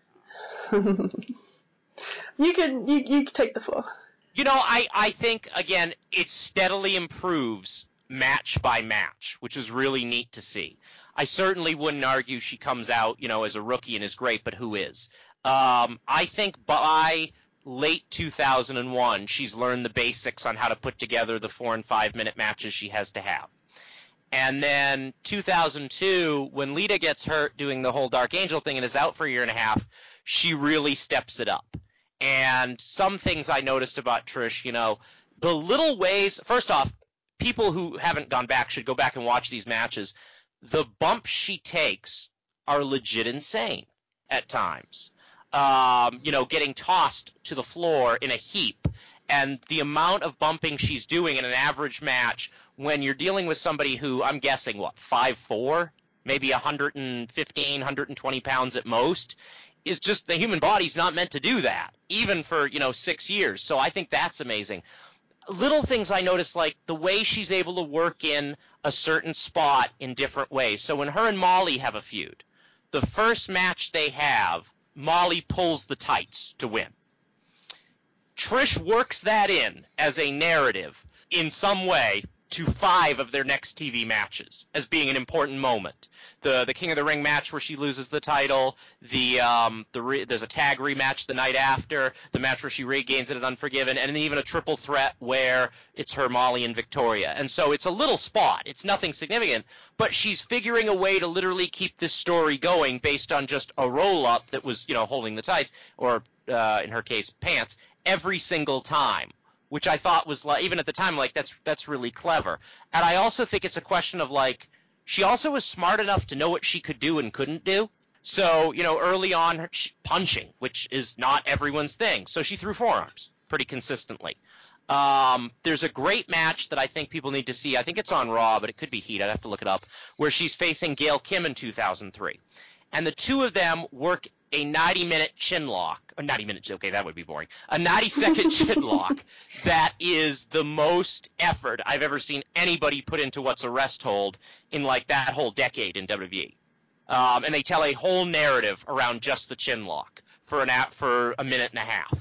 You can, you, you can take the floor. You know, I, I think, again, it steadily improves match by match, which is really neat to see. I certainly wouldn't argue she comes out, you know, as a rookie and is great, but who is? Um, I think by late two thousand one, she's learned the basics on how to put together the four and five minute matches she has to have. And then two thousand two, when Lita gets hurt doing the whole Dark Angel thing and is out for a year and a half, she really steps it up. And some things I noticed about Trish, you know, the little ways, first off, people who haven't gone back should go back and watch these matches. The bumps she takes are legit insane at times. Um, you know, getting tossed to the floor in a heap. And the amount of bumping she's doing in an average match when you're dealing with somebody who, I'm guessing, what, five foot four, maybe one fifteen, one twenty pounds at most, is just the human body's not meant to do that, even for, you know, six years. So I think that's amazing. Little things I noticed, like the way she's able to work in a certain spot in different ways. So when her and Molly have a feud, the first match they have, Molly pulls the tights to win. Trish works that in as a narrative in some way to five of their next T V matches as being an important moment. The the King of the Ring match where she loses the title, the um the re, there's a tag rematch the night after, the match where she regains it at Unforgiven, and even a triple threat where it's her, Molly, and Victoria. And so it's a little spot. It's nothing significant, but she's figuring a way to literally keep this story going based on just a roll-up that was, you know, holding the tights, or uh, in her case, pants, every single time, which I thought was, like, even at the time, like, that's that's really clever. And I also think it's a question of, like, she also was smart enough to know what she could do and couldn't do. So, you know, early on, her, she, punching, which is not everyone's thing. So she threw forearms pretty consistently. Um, there's a great match that I think people need to see. I think it's on Raw, but it could be Heat. I'd have to look it up, where she's facing Gail Kim in two thousand three. And the two of them work a ninety-minute chin lock. Or ninety minutes, okay, that would be boring. A ninety-second chin lock that is the most effort I've ever seen anybody put into what's a rest hold in, like, that whole decade in W W E. Um, and they tell a whole narrative around just the chin lock for an app for a minute and a half.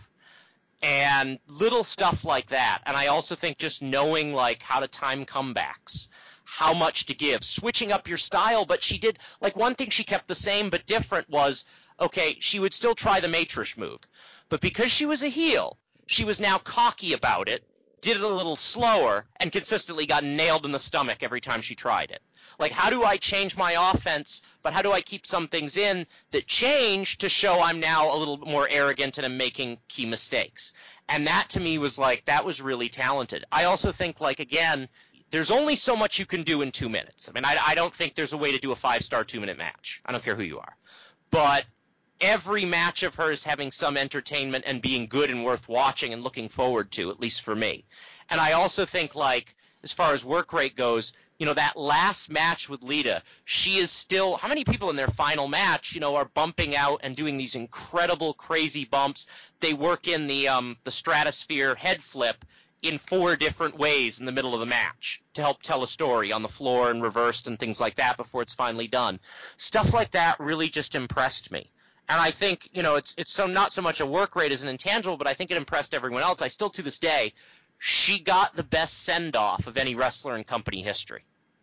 And little stuff like that. And I also think just knowing, like, how to time comebacks, how much to give, switching up your style. But she did, like, one thing she kept the same but different was, okay, she would still try the Matrish move. But because she was a heel, she was now cocky about it, did it a little slower, and consistently got nailed in the stomach every time she tried it. Like, how do I change my offense, but how do I keep some things in that change to show I'm now a little bit more arrogant and I'm making key mistakes? And that, to me, was like, that was really talented. I also think, like, again, there's only so much you can do in two minutes. I mean, I, I don't think there's a way to do a five-star two-minute match. I don't care who you are. But every match of hers having some entertainment and being good and worth watching and looking forward to, at least for me. And I also think, like, as far as work rate goes, you know, that last match with Lita, she is still, how many people in their final match, you know, are bumping out and doing these incredible, crazy bumps? They work in the um, the stratosphere head flip in four different ways in the middle of the match to help tell a story on the floor and reversed and things like that before it's finally done. Stuff like that really just impressed me. And I think, you know, it's it's so not so much a work rate as an intangible, but I think it impressed everyone else. I still, to this day, she got the best send-off of any wrestler in company history.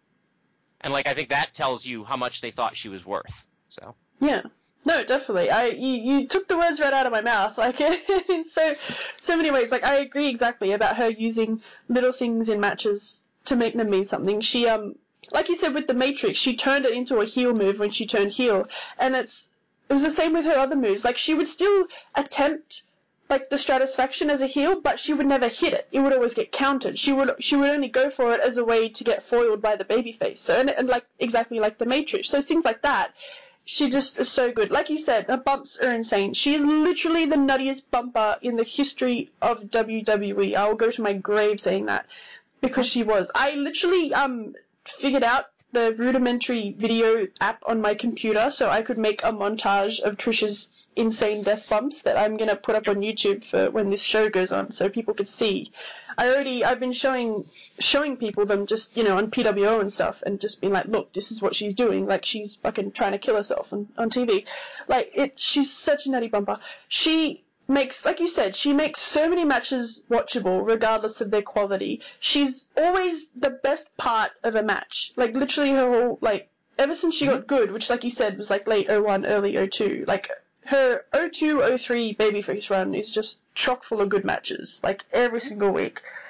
And, like, I think that tells you how much they thought she was worth. So yeah, no, definitely. I you, you took the words right out of my mouth. Like, in so so many ways. Like, I agree exactly about her using little things in matches to make them mean something. She um, like you said with the Matrix, she turned it into a heel move when she turned heel, and it's it was the same with her other moves. Like, she would still attempt, like, the Stratusfaction as a heel, but she would never hit it. It would always get countered. She would she would only go for it as a way to get foiled by the babyface. So and, and like exactly like the Matrix. So things like that. She just is so good. Like you said, her bumps are insane. She is literally the nuttiest bumper in the history of W W E. I will go to my grave saying that, because she was. I literally um figured out the rudimentary video app on my computer so I could make a montage of Trish's insane death bumps that I'm going to put up on YouTube for when this show goes on so people could see. I already, I've been showing showing people them just, you know, on P W O and stuff, and just being like, look, this is what she's doing. Like, she's fucking trying to kill herself on, on T V. Like, it, she's such a nutty bumper. She makes, like you said, she makes so many matches watchable regardless of their quality. She's always the best part of a match. Like, literally her whole, like, ever since she got good, which, like you said, was like late oh one, early oh two, like, her oh two oh three babyface run is just chock full of good matches, like, every single week.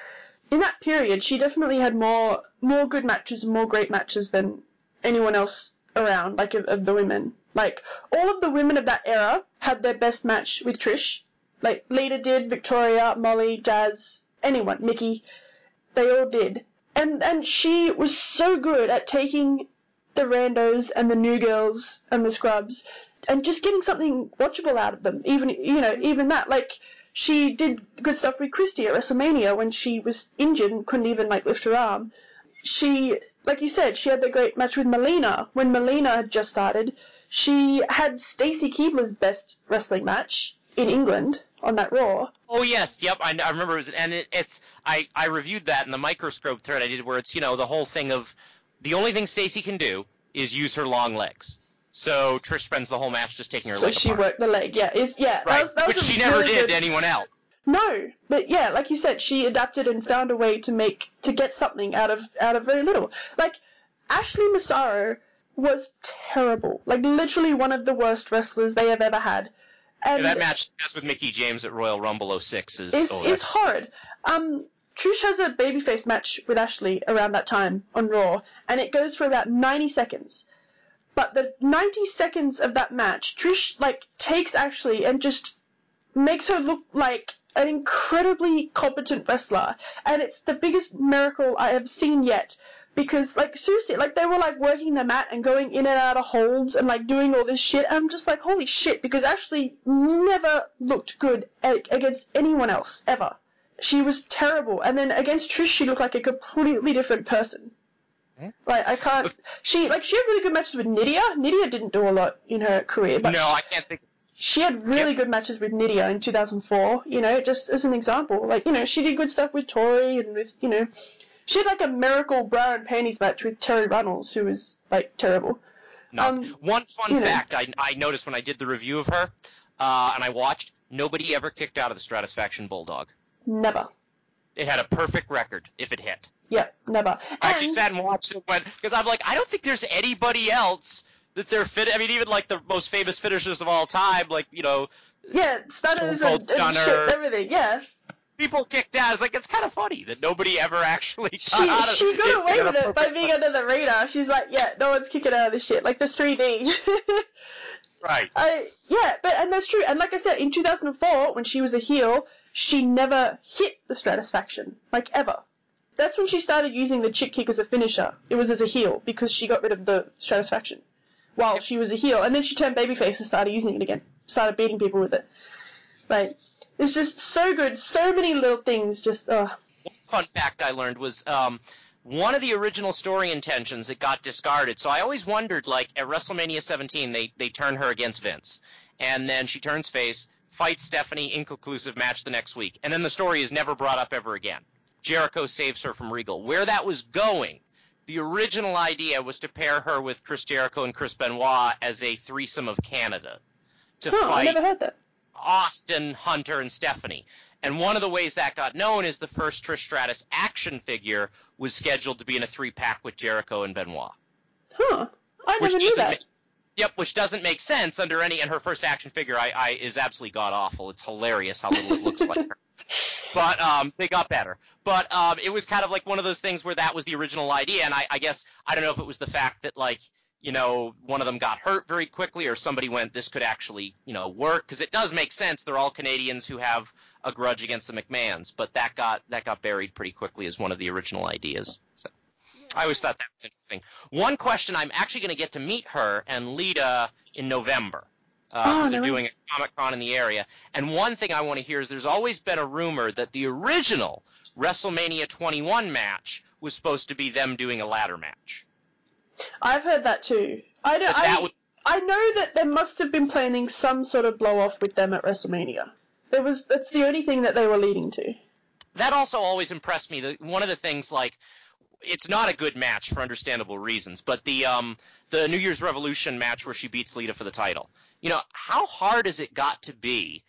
in that period, she definitely had more more good matches and more great matches than anyone else around, like, of, of the women. Like, all of the women of that era had their best match with Trish. Like, Lita did, Victoria, Molly, Jazz, anyone, Nikki, they all did. And and she was so good at taking the randos and the new girls and the scrubs and just getting something watchable out of them. Even, you know, even that, like, she did good stuff with Christy at WrestleMania when she was injured and couldn't even, like, lift her arm. She, like you said, she had the great match with Melina. When Melina had just started, she had Stacy Keibler's best wrestling match in England on that Raw. Oh yes, yep, I, I remember it was, and it, it's I, I reviewed that in the microscope thread I did, where it's, you know, the whole thing of the only thing Stacy can do is use her long legs. So Trish spends the whole match just taking her so leg she apart. worked the leg, yeah, is yeah, Right, that was, that was which a she never really did good... to anyone else. No, but yeah, like you said, she adapted and found a way to make to get something out of out of very little. Like, Ashley Massaro was terrible, like literally one of the worst wrestlers they have ever had. And Yeah, that match that's with Mickie James at Royal Rumble oh six is is oh, is horrid. Um, Trish has a babyface match with Ashley around that time on Raw, and it goes for about ninety seconds. But the ninety seconds of that match, Trish, like, takes Ashley and just makes her look like an incredibly competent wrestler. And it's the biggest miracle I have seen yet. Because, like, seriously, like, they were, like, working the mat and going in and out of holds and, like, doing all this shit. And I'm just like, holy shit, because Ashley never looked good a- against anyone else, ever. She was terrible. And then against Trish, she looked like a completely different person. Like, I can't... She, like, she had really good matches with Nydia. Nydia didn't do a lot in her career, but... No, I can't think... She had really yep. good matches with Nydia in two thousand four, you know, just as an example. Like, you know, she did good stuff with Tori and with, you know... She had, like, a miracle bra and panties match with Terry Runnels, who was, like, terrible. No. Um, One fun you know. fact I, I noticed when I did the review of her, uh, and I watched, nobody ever kicked out of the Stratusfaction Bulldog. Never. It had a perfect record, if it hit. Yep, never. And I actually sat and watched it when, because I'm like, I don't think there's anybody else that they're fit. I mean, even like the most famous finishers of all time, like, you know, yeah, stunners and, and shit, everything. Yeah. People kicked out. It's like, it's kind of funny that nobody ever actually got she, out of She got it, away with it by being under the radar. She's like, yeah, no one's kicking out of this shit, like the three D. Right. I yeah, but and that's true. And like I said, in two thousand four, when she was a heel, she never hit the Stratusfaction, like ever. That's when she started using the chick kick as a finisher. It was as a heel, because she got rid of the Stratusfaction while yep. she was a heel. And then she turned babyface and started using it again. Started beating people with it. Like, it's just so good. So many little things just, ugh. One fun fact I learned was um, one of the original story intentions that got discarded. So I always wondered, like, at WrestleMania seventeen, they, they turn her against Vince. And then she turns face, fights Stephanie, inconclusive match the next week. And then the story is never brought up ever again. Jericho saves her from Regal. Where that was going, the original idea was to pair her with Chris Jericho and Chris Benoit as a threesome of Canada to huh, fight I never heard that. Austin, Hunter, and Stephanie. And one of the ways that got known is the first Trish Stratus action figure was scheduled to be in a three-pack with Jericho and Benoit. Huh. I never knew that. Make, yep, which doesn't make sense under any... And her first action figure I, I is absolutely god-awful. It's hilarious how little it looks like her. But um, they got better. But um, it was kind of like one of those things where that was the original idea. And I, I guess, I don't know if it was the fact that, like, you know, one of them got hurt very quickly or somebody went, this could actually, you know, work. Because it does make sense. They're all Canadians who have a grudge against the McMahons. But that got that got buried pretty quickly as one of the original ideas. So I always thought that was interesting. One question, I'm actually going to get to meet her and Lita in November. Because uh, oh, they're no doing a Comic-Con in the area. And one thing I want to hear is there's always been a rumor that the original WrestleMania twenty-one match was supposed to be them doing a ladder match. I've heard that too. I, don't, I, was... I know that there must have been planning some sort of blow-off with them at WrestleMania. There was, that's the only thing that they were leading to. That also always impressed me. The, one of the things, like, it's not a good match for understandable reasons, but the um the New Year's Revolution match where she beats Lita for the title. You know, how hard has it got to be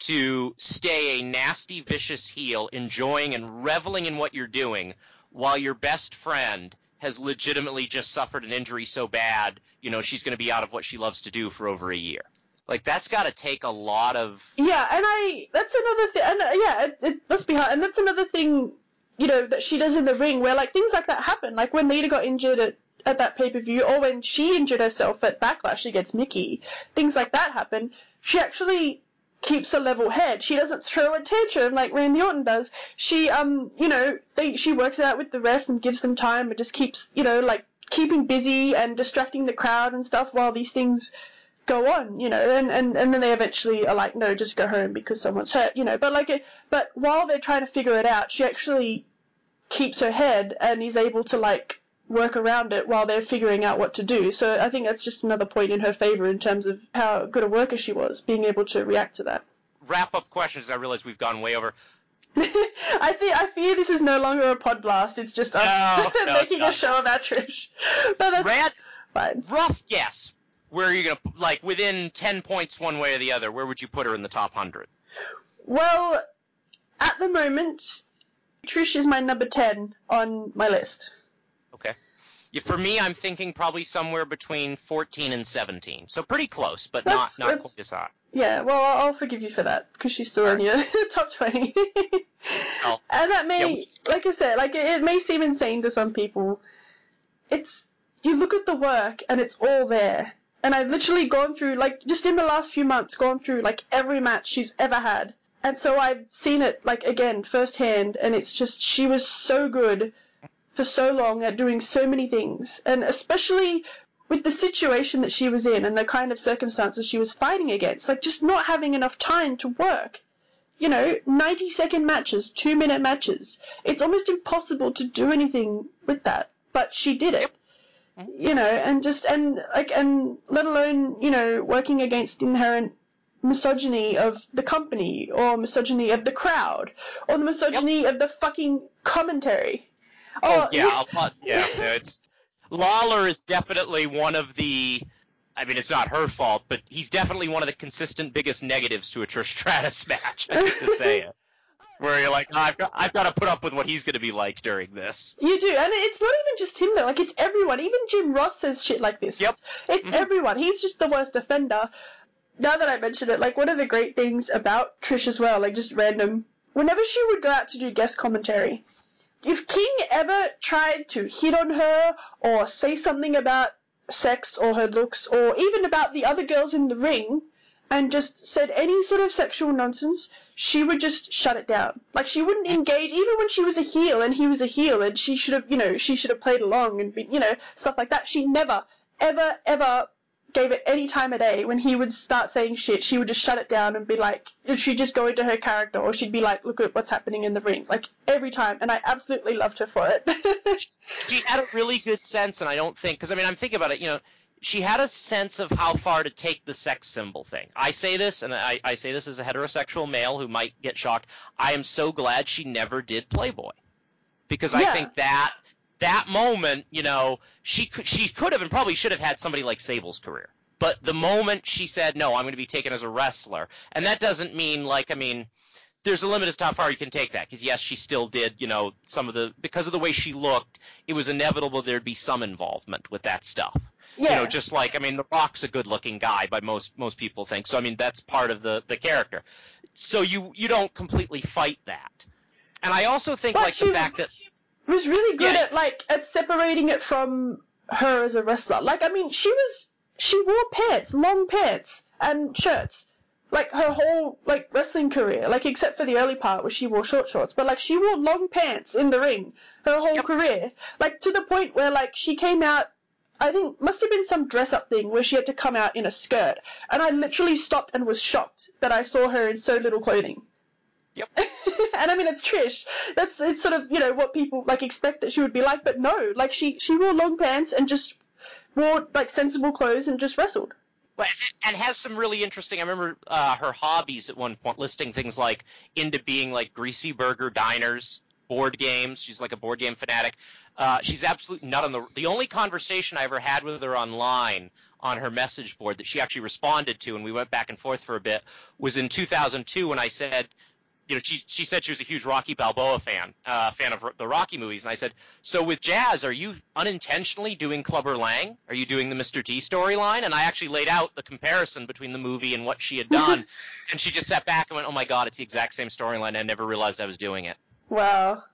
to stay a nasty, vicious heel, enjoying and reveling in what you're doing, while your best friend has legitimately just suffered an injury so bad, you know, she's going to be out of what she loves to do for over a year? Like, that's got to take a lot of... Yeah, and I... That's another thing... And, uh, yeah, it, it must be hard. And that's another thing you know, that she does in the ring, where like things like that happen. Like when Lita got injured at, at that pay-per-view, or when she injured herself at Backlash against Nikki, things like that happen. She actually keeps a level head. She doesn't throw a tantrum like Randy Orton does. She, um, you know, they, she works it out with the ref and gives them time and just keeps, you know, like keeping busy and distracting the crowd and stuff while these things go on, you know, and, and, and then they eventually are like, no, just go home because someone's hurt, you know, but like, it, but while they're trying to figure it out, she actually keeps her head and is able to like work around it while they're figuring out what to do. So I think that's just another point in her favor in terms of how good a worker she was, being able to react to that. Wrap up questions. I realize we've gone way over. I think I fear this is no longer a pod blast. It's just us no, no, making a show about Trish. But that's Rad, fine. Rough guess. Where are you gonna, like, within ten points one way or the other? Where would you put her in the top hundred? Well, at the moment, Trish is my number ten on my list. Okay. Yeah, for me, I'm thinking probably somewhere between fourteen and seventeen. So pretty close, but That's, not, not that's, quite as high. Yeah, well, I'll forgive you for that, because she's still All in right. your top twenty. Oh. And that may, yeah. like I said, like it, it may seem insane to some people. It's, you look at the work, and it's all there. And I've literally gone through, like, just in the last few months, gone through, like, every match she's ever had. And so I've seen it, like, again, firsthand, and it's just, she was so good for so long at doing so many things, and especially with the situation that she was in and the kind of circumstances she was fighting against, like just not having enough time to work. You know, ninety second matches, two minute matches. It's almost impossible to do anything with that, but she did it. You know, and just, and like, and let alone, you know, working against the inherent misogyny of the company, or misogyny of the crowd, or the misogyny yep. of the fucking commentary. Oh, oh yeah, I'll, yeah, it's Lawler is definitely one of the. I mean, it's not her fault, but he's definitely one of the consistent biggest negatives to a Trish Stratus match. I hate to say it, where you're like, oh, I've got, I've got to put up with what he's going to be like during this. You do, and it's not even just him though. Like it's everyone. Even Jim Ross says shit like this. Yep, it's mm-hmm. everyone. He's just the worst offender. Now that I mention it, like one of the great things about Trish as well, like just random, whenever she would go out to do guest commentary. If King ever tried to hit on her or say something about sex or her looks or even about the other girls in the ring and just said any sort of sexual nonsense, she would just shut it down. Like she wouldn't engage even when she was a heel and he was a heel and she should have, you know, she should have played along and been, you know, stuff like that. She never, ever, ever gave it any time of day. When he would start saying shit, she would just shut it down and be like, she'd just go into her character, or she'd be like, look at what's happening in the ring, like every time, and I absolutely loved her for it. She had a really good sense, and I don't think, because I mean, I'm thinking about it, you know, she had a sense of how far to take the sex symbol thing. I say this, and I, I say this as a heterosexual male who might get shocked, I am so glad she never did Playboy. Because I yeah. think that that moment, you know, she could, she could have and probably should have had somebody like Sable's career. But the moment she said, no, I'm going to be taken as a wrestler, and that doesn't mean, like, I mean, there's a limit as to how far you can take that, because, yes, she still did, you know, some of the, because of the way she looked, it was inevitable there'd be some involvement with that stuff. Yeah. You know, just like, I mean, The Rock's a good-looking guy, by most most people think, so, I mean, that's part of the, the character. So you, you don't completely fight that. And I also think, but like, the fact that... was really good yeah. at, like, at separating it from her as a wrestler. Like, I mean, she was... She wore pants, long pants, and shirts. Like, her whole, like, wrestling career. Like, except for the early part where she wore short shorts. But, like, she wore long pants in the ring. Her whole yep. career. Like, to the point where, like, she came out, I think, must have been some dress-up thing where she had to come out in a skirt. And I literally stopped and was shocked that I saw her in so little clothing. Yep. And I mean, it's Trish. That's, it's sort of, you know, what people, like, expect that she would be like. But no, like, she, she wore long pants and just... wore, like, sensible clothes and just wrestled. Well, and has some really interesting, I remember uh, her hobbies at one point listing things like into being like greasy burger diners, board games. She's like a board game fanatic. Uh, she's absolutely not on the, the only conversation I ever had with her online on her message board that she actually responded to, and we went back and forth for a bit, was in two thousand two when I said, you know, she she said she was a huge Rocky Balboa fan, uh, fan of the Rocky movies, and I said, so with Jazz, are you unintentionally doing Clubber Lang? Are you doing the Mister T storyline? And I actually laid out the comparison between the movie and what she had done, and she just sat back and went, oh my god, it's the exact same storyline, I never realized I was doing it. Wow.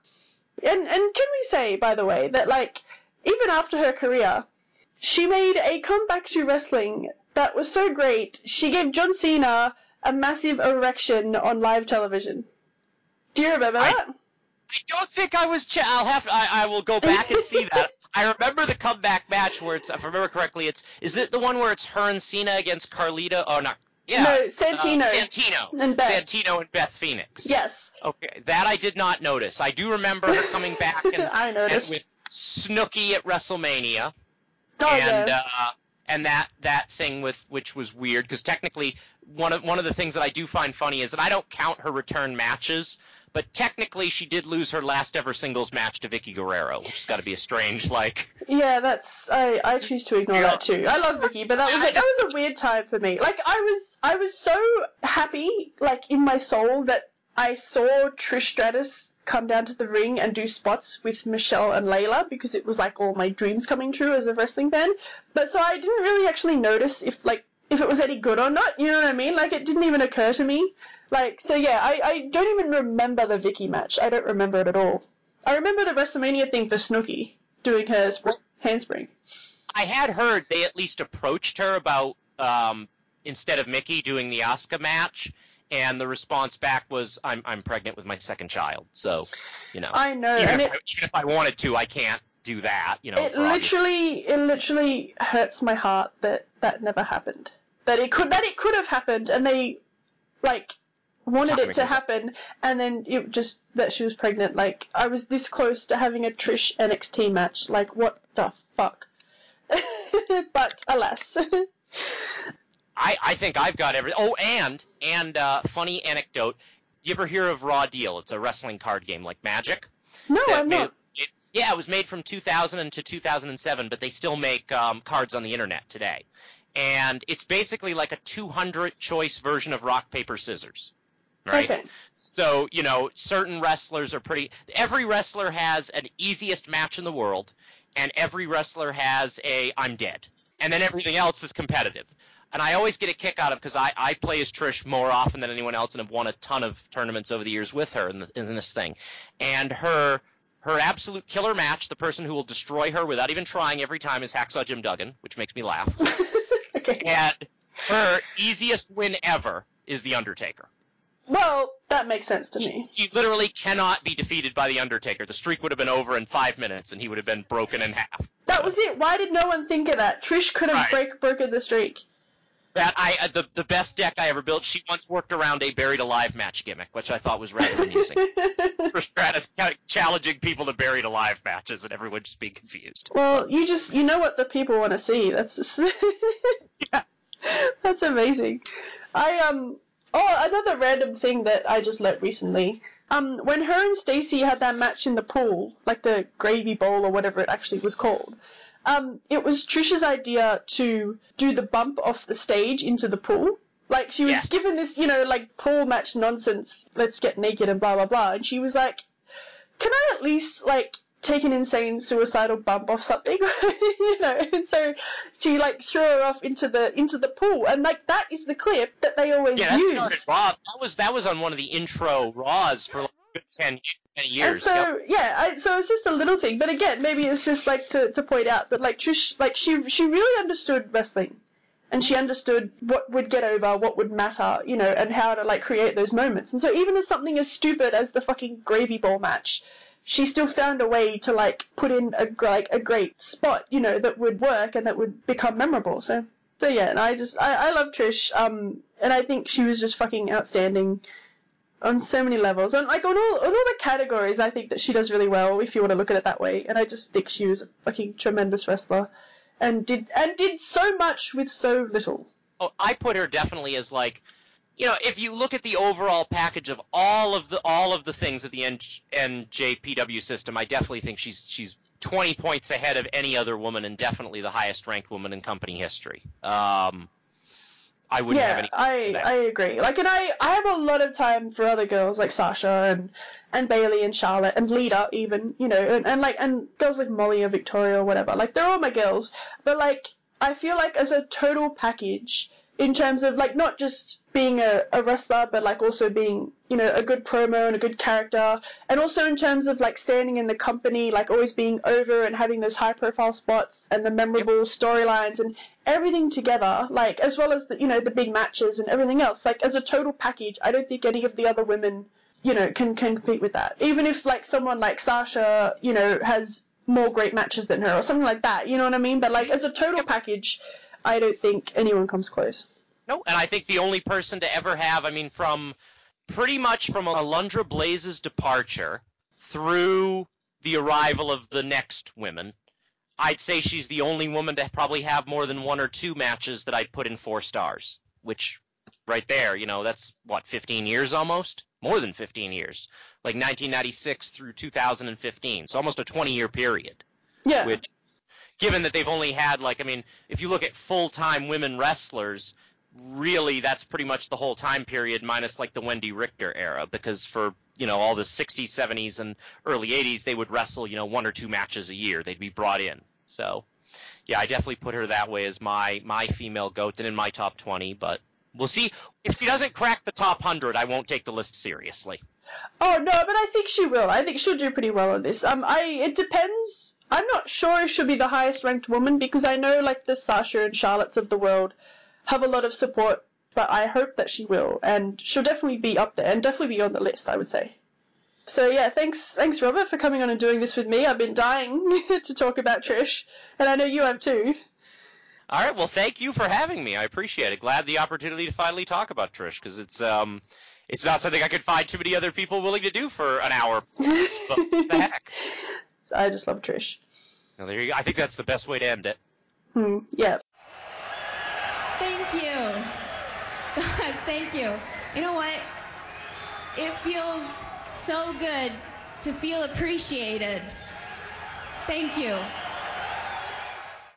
And and can we say, by the way, that like even after her career, she made a comeback to wrestling that was so great. She gave John Cena a massive erection on live television. Do you remember I, that? I don't think I was. Ch- I'll have. To, I, I will go back and see that. I remember the comeback match where it's. If I remember correctly, it's. Is it the one where it's her and Cena against Carlita? Oh, not. Yeah. No, Santino. Uh, Santino. And Beth. Santino and Beth Phoenix. Yes. Okay, that I did not notice. I do remember her coming back and, I noticed. and with Snooki at WrestleMania. Oh, and yeah. uh, and that that thing with which was weird because technically one of one of the things that I do find funny is that I don't count her return matches, but technically she did lose her last ever singles match to Vicky Guerrero, which has got to be a strange like. Yeah, that's I, I choose to ignore Yeah. that too. I love Vicky, but that was a, that was a weird time for me. Like I was I was so happy, like in my soul, that I saw Trish Stratus come down to the ring and do spots with Michelle and Layla because it was like all my dreams coming true as a wrestling fan. But so I didn't really actually notice if like if it was any good or not. You know what I mean? Like it didn't even occur to me. Like so yeah, I, I don't even remember the Vicky match. I don't remember it at all. I remember the WrestleMania thing for Snooki doing her sp- handspring. I had heard they at least approached her about um, instead of Mickey doing the Asuka match. And the response back was, "I'm I'm pregnant with my second child." So, you know, I know, even, and if, it, I, even if I wanted to, I can't do that. You know, it for obvious- literally it literally hurts my heart that that never happened. That it could that it could have happened, and they like wanted it to happen, and then it just that she was pregnant. Like I was this close to having a Trish N X T match. Like what the fuck? But alas. I, I think I've got every. Oh, and and uh, funny anecdote. You ever hear of Raw Deal? It's a wrestling card game like Magic. No, That I'm made- not. It, yeah, it was made from two thousand to two thousand seven, but they still make um, cards on the internet today. And it's basically like a two hundred choice version of rock, paper, scissors. Right? Okay. So, you know, certain wrestlers are pretty... Every wrestler has an easiest match in the world, and every wrestler has a I'm dead. And then everything else is competitive. And I always get a kick out of because I, I play as Trish more often than anyone else and have won a ton of tournaments over the years with her in, the, in this thing. And her her absolute killer match, the person who will destroy her without even trying every time, is Hacksaw Jim Duggan, which makes me laugh. Okay. And her easiest win ever is The Undertaker. Well, that makes sense to me. He literally cannot be defeated by The Undertaker. The streak would have been over in five minutes and he would have been broken in half. That was it. Why did no one think of that? Trish could have Right. break, broken the streak. That I uh, the the best deck I ever built. She once worked around a buried alive match gimmick, which I thought was rather amusing. For Stratus challenging people to buried alive matches, and everyone just being confused. Well, you just you know what the people want to see. That's just Yes. That's amazing. I um oh another random thing that I just learnt recently. Um, when her and Stacey had that match in the pool, like the gravy bowl or whatever it actually was called. Um, it was Trish's idea to do the bump off the stage into the pool. Like, she was Yes. given this, you know, like, pool match nonsense, let's get naked and blah, blah, blah, and she was like, can I at least, like, take an insane suicidal bump off something? You know, and so she, like, threw her off into the into the pool, and, like, that is the clip that they always Yeah, that use. started Raw. That was that was on one of the intro Raws for like a good ten, ten years. And so, Yep. yeah, I, so it's just a little thing, but again, maybe it's just, like, to, to point out that, like, Trish, like, she, she really understood wrestling. And she understood what would get over, what would matter, you know, and how to, like, create those moments. And so even as something as stupid as the fucking gravy bowl match, she still found a way to, like, put in a, like, a great spot, you know, that would work and that would become memorable. So, so yeah, and I just, I, I love Trish, um, and I think she was just fucking outstanding on so many levels. And, like, on all, on all the categories, I think that she does really well, if you want to look at it that way. And I just think she was a fucking tremendous wrestler. And did and did so much with so little. Oh, I put her definitely as like, you know, if you look at the overall package of all of the all of the things of the N J P W system, I definitely think she's she's twenty points ahead of any other woman and definitely the highest ranked woman in company history. Um, I wouldn't yeah, have any. I I agree. Like, and I, I have a lot of time for other girls like Sasha and and Bayley and Charlotte and Lita even, you know, and, and like and girls like Molly or Victoria or whatever. Like, they're all my girls, but like I feel like as a total package, in terms of like not just being a, a wrestler, but like also being, you know, a good promo and a good character, and also in terms of like standing in the company, like always being over and having those high profile spots and the memorable yep. storylines and everything together, like as well as the, you know, the big matches and everything else. Like as a total package, I don't think any of the other women, you know, can, can compete with that. Even if like someone like Sasha, you know, has more great matches than her or something like that, you know what I mean? But like as a total package, I don't think anyone comes close. No, and I think the only person to ever have, I mean, from pretty much from Alundra Blaze's departure through the arrival of the next women, I'd say she's the only woman to probably have more than one or two matches that I'd put in four stars, which right there, you know, that's, what, fifteen years almost? More than fifteen years. Like nineteen ninety-six through two thousand fifteen, so almost a twenty-year period. Yeah. Which, given that they've only had, like, I mean, if you look at full-time women wrestlers, really that's pretty much the whole time period minus, like, the Wendy Richter era, because for, you know, all the sixties, seventies, and early eighties, they would wrestle, you know, one or two matches a year. They'd be brought in. So, yeah, I definitely put her that way as my, my female GOAT and in my top twenty, but we'll see. If she doesn't crack the top one hundred, I won't take the list seriously. Oh, no, but I think she will. I think she'll do pretty well on this. Um, I, it depends. I'm not sure if she'll be the highest ranked woman, because I know, like, the Sasha and Charlottes of the world have a lot of support, but I hope that she will, and she'll definitely be up there, and definitely be on the list, I would say. So yeah, thanks, thanks Robert, for coming on and doing this with me. I've been dying to talk about Trish, and I know you have too. All right, well, thank you for having me. I appreciate it. Glad the opportunity to finally talk about Trish, because it's um, it's not something I could find too many other people willing to do for an hour. Plus, but what the heck? I just love Trish. Well, there you go. I think that's the best way to end it. Hmm. Yeah. Thank you. God, thank you. You know what? It feels so good to feel appreciated. Thank you.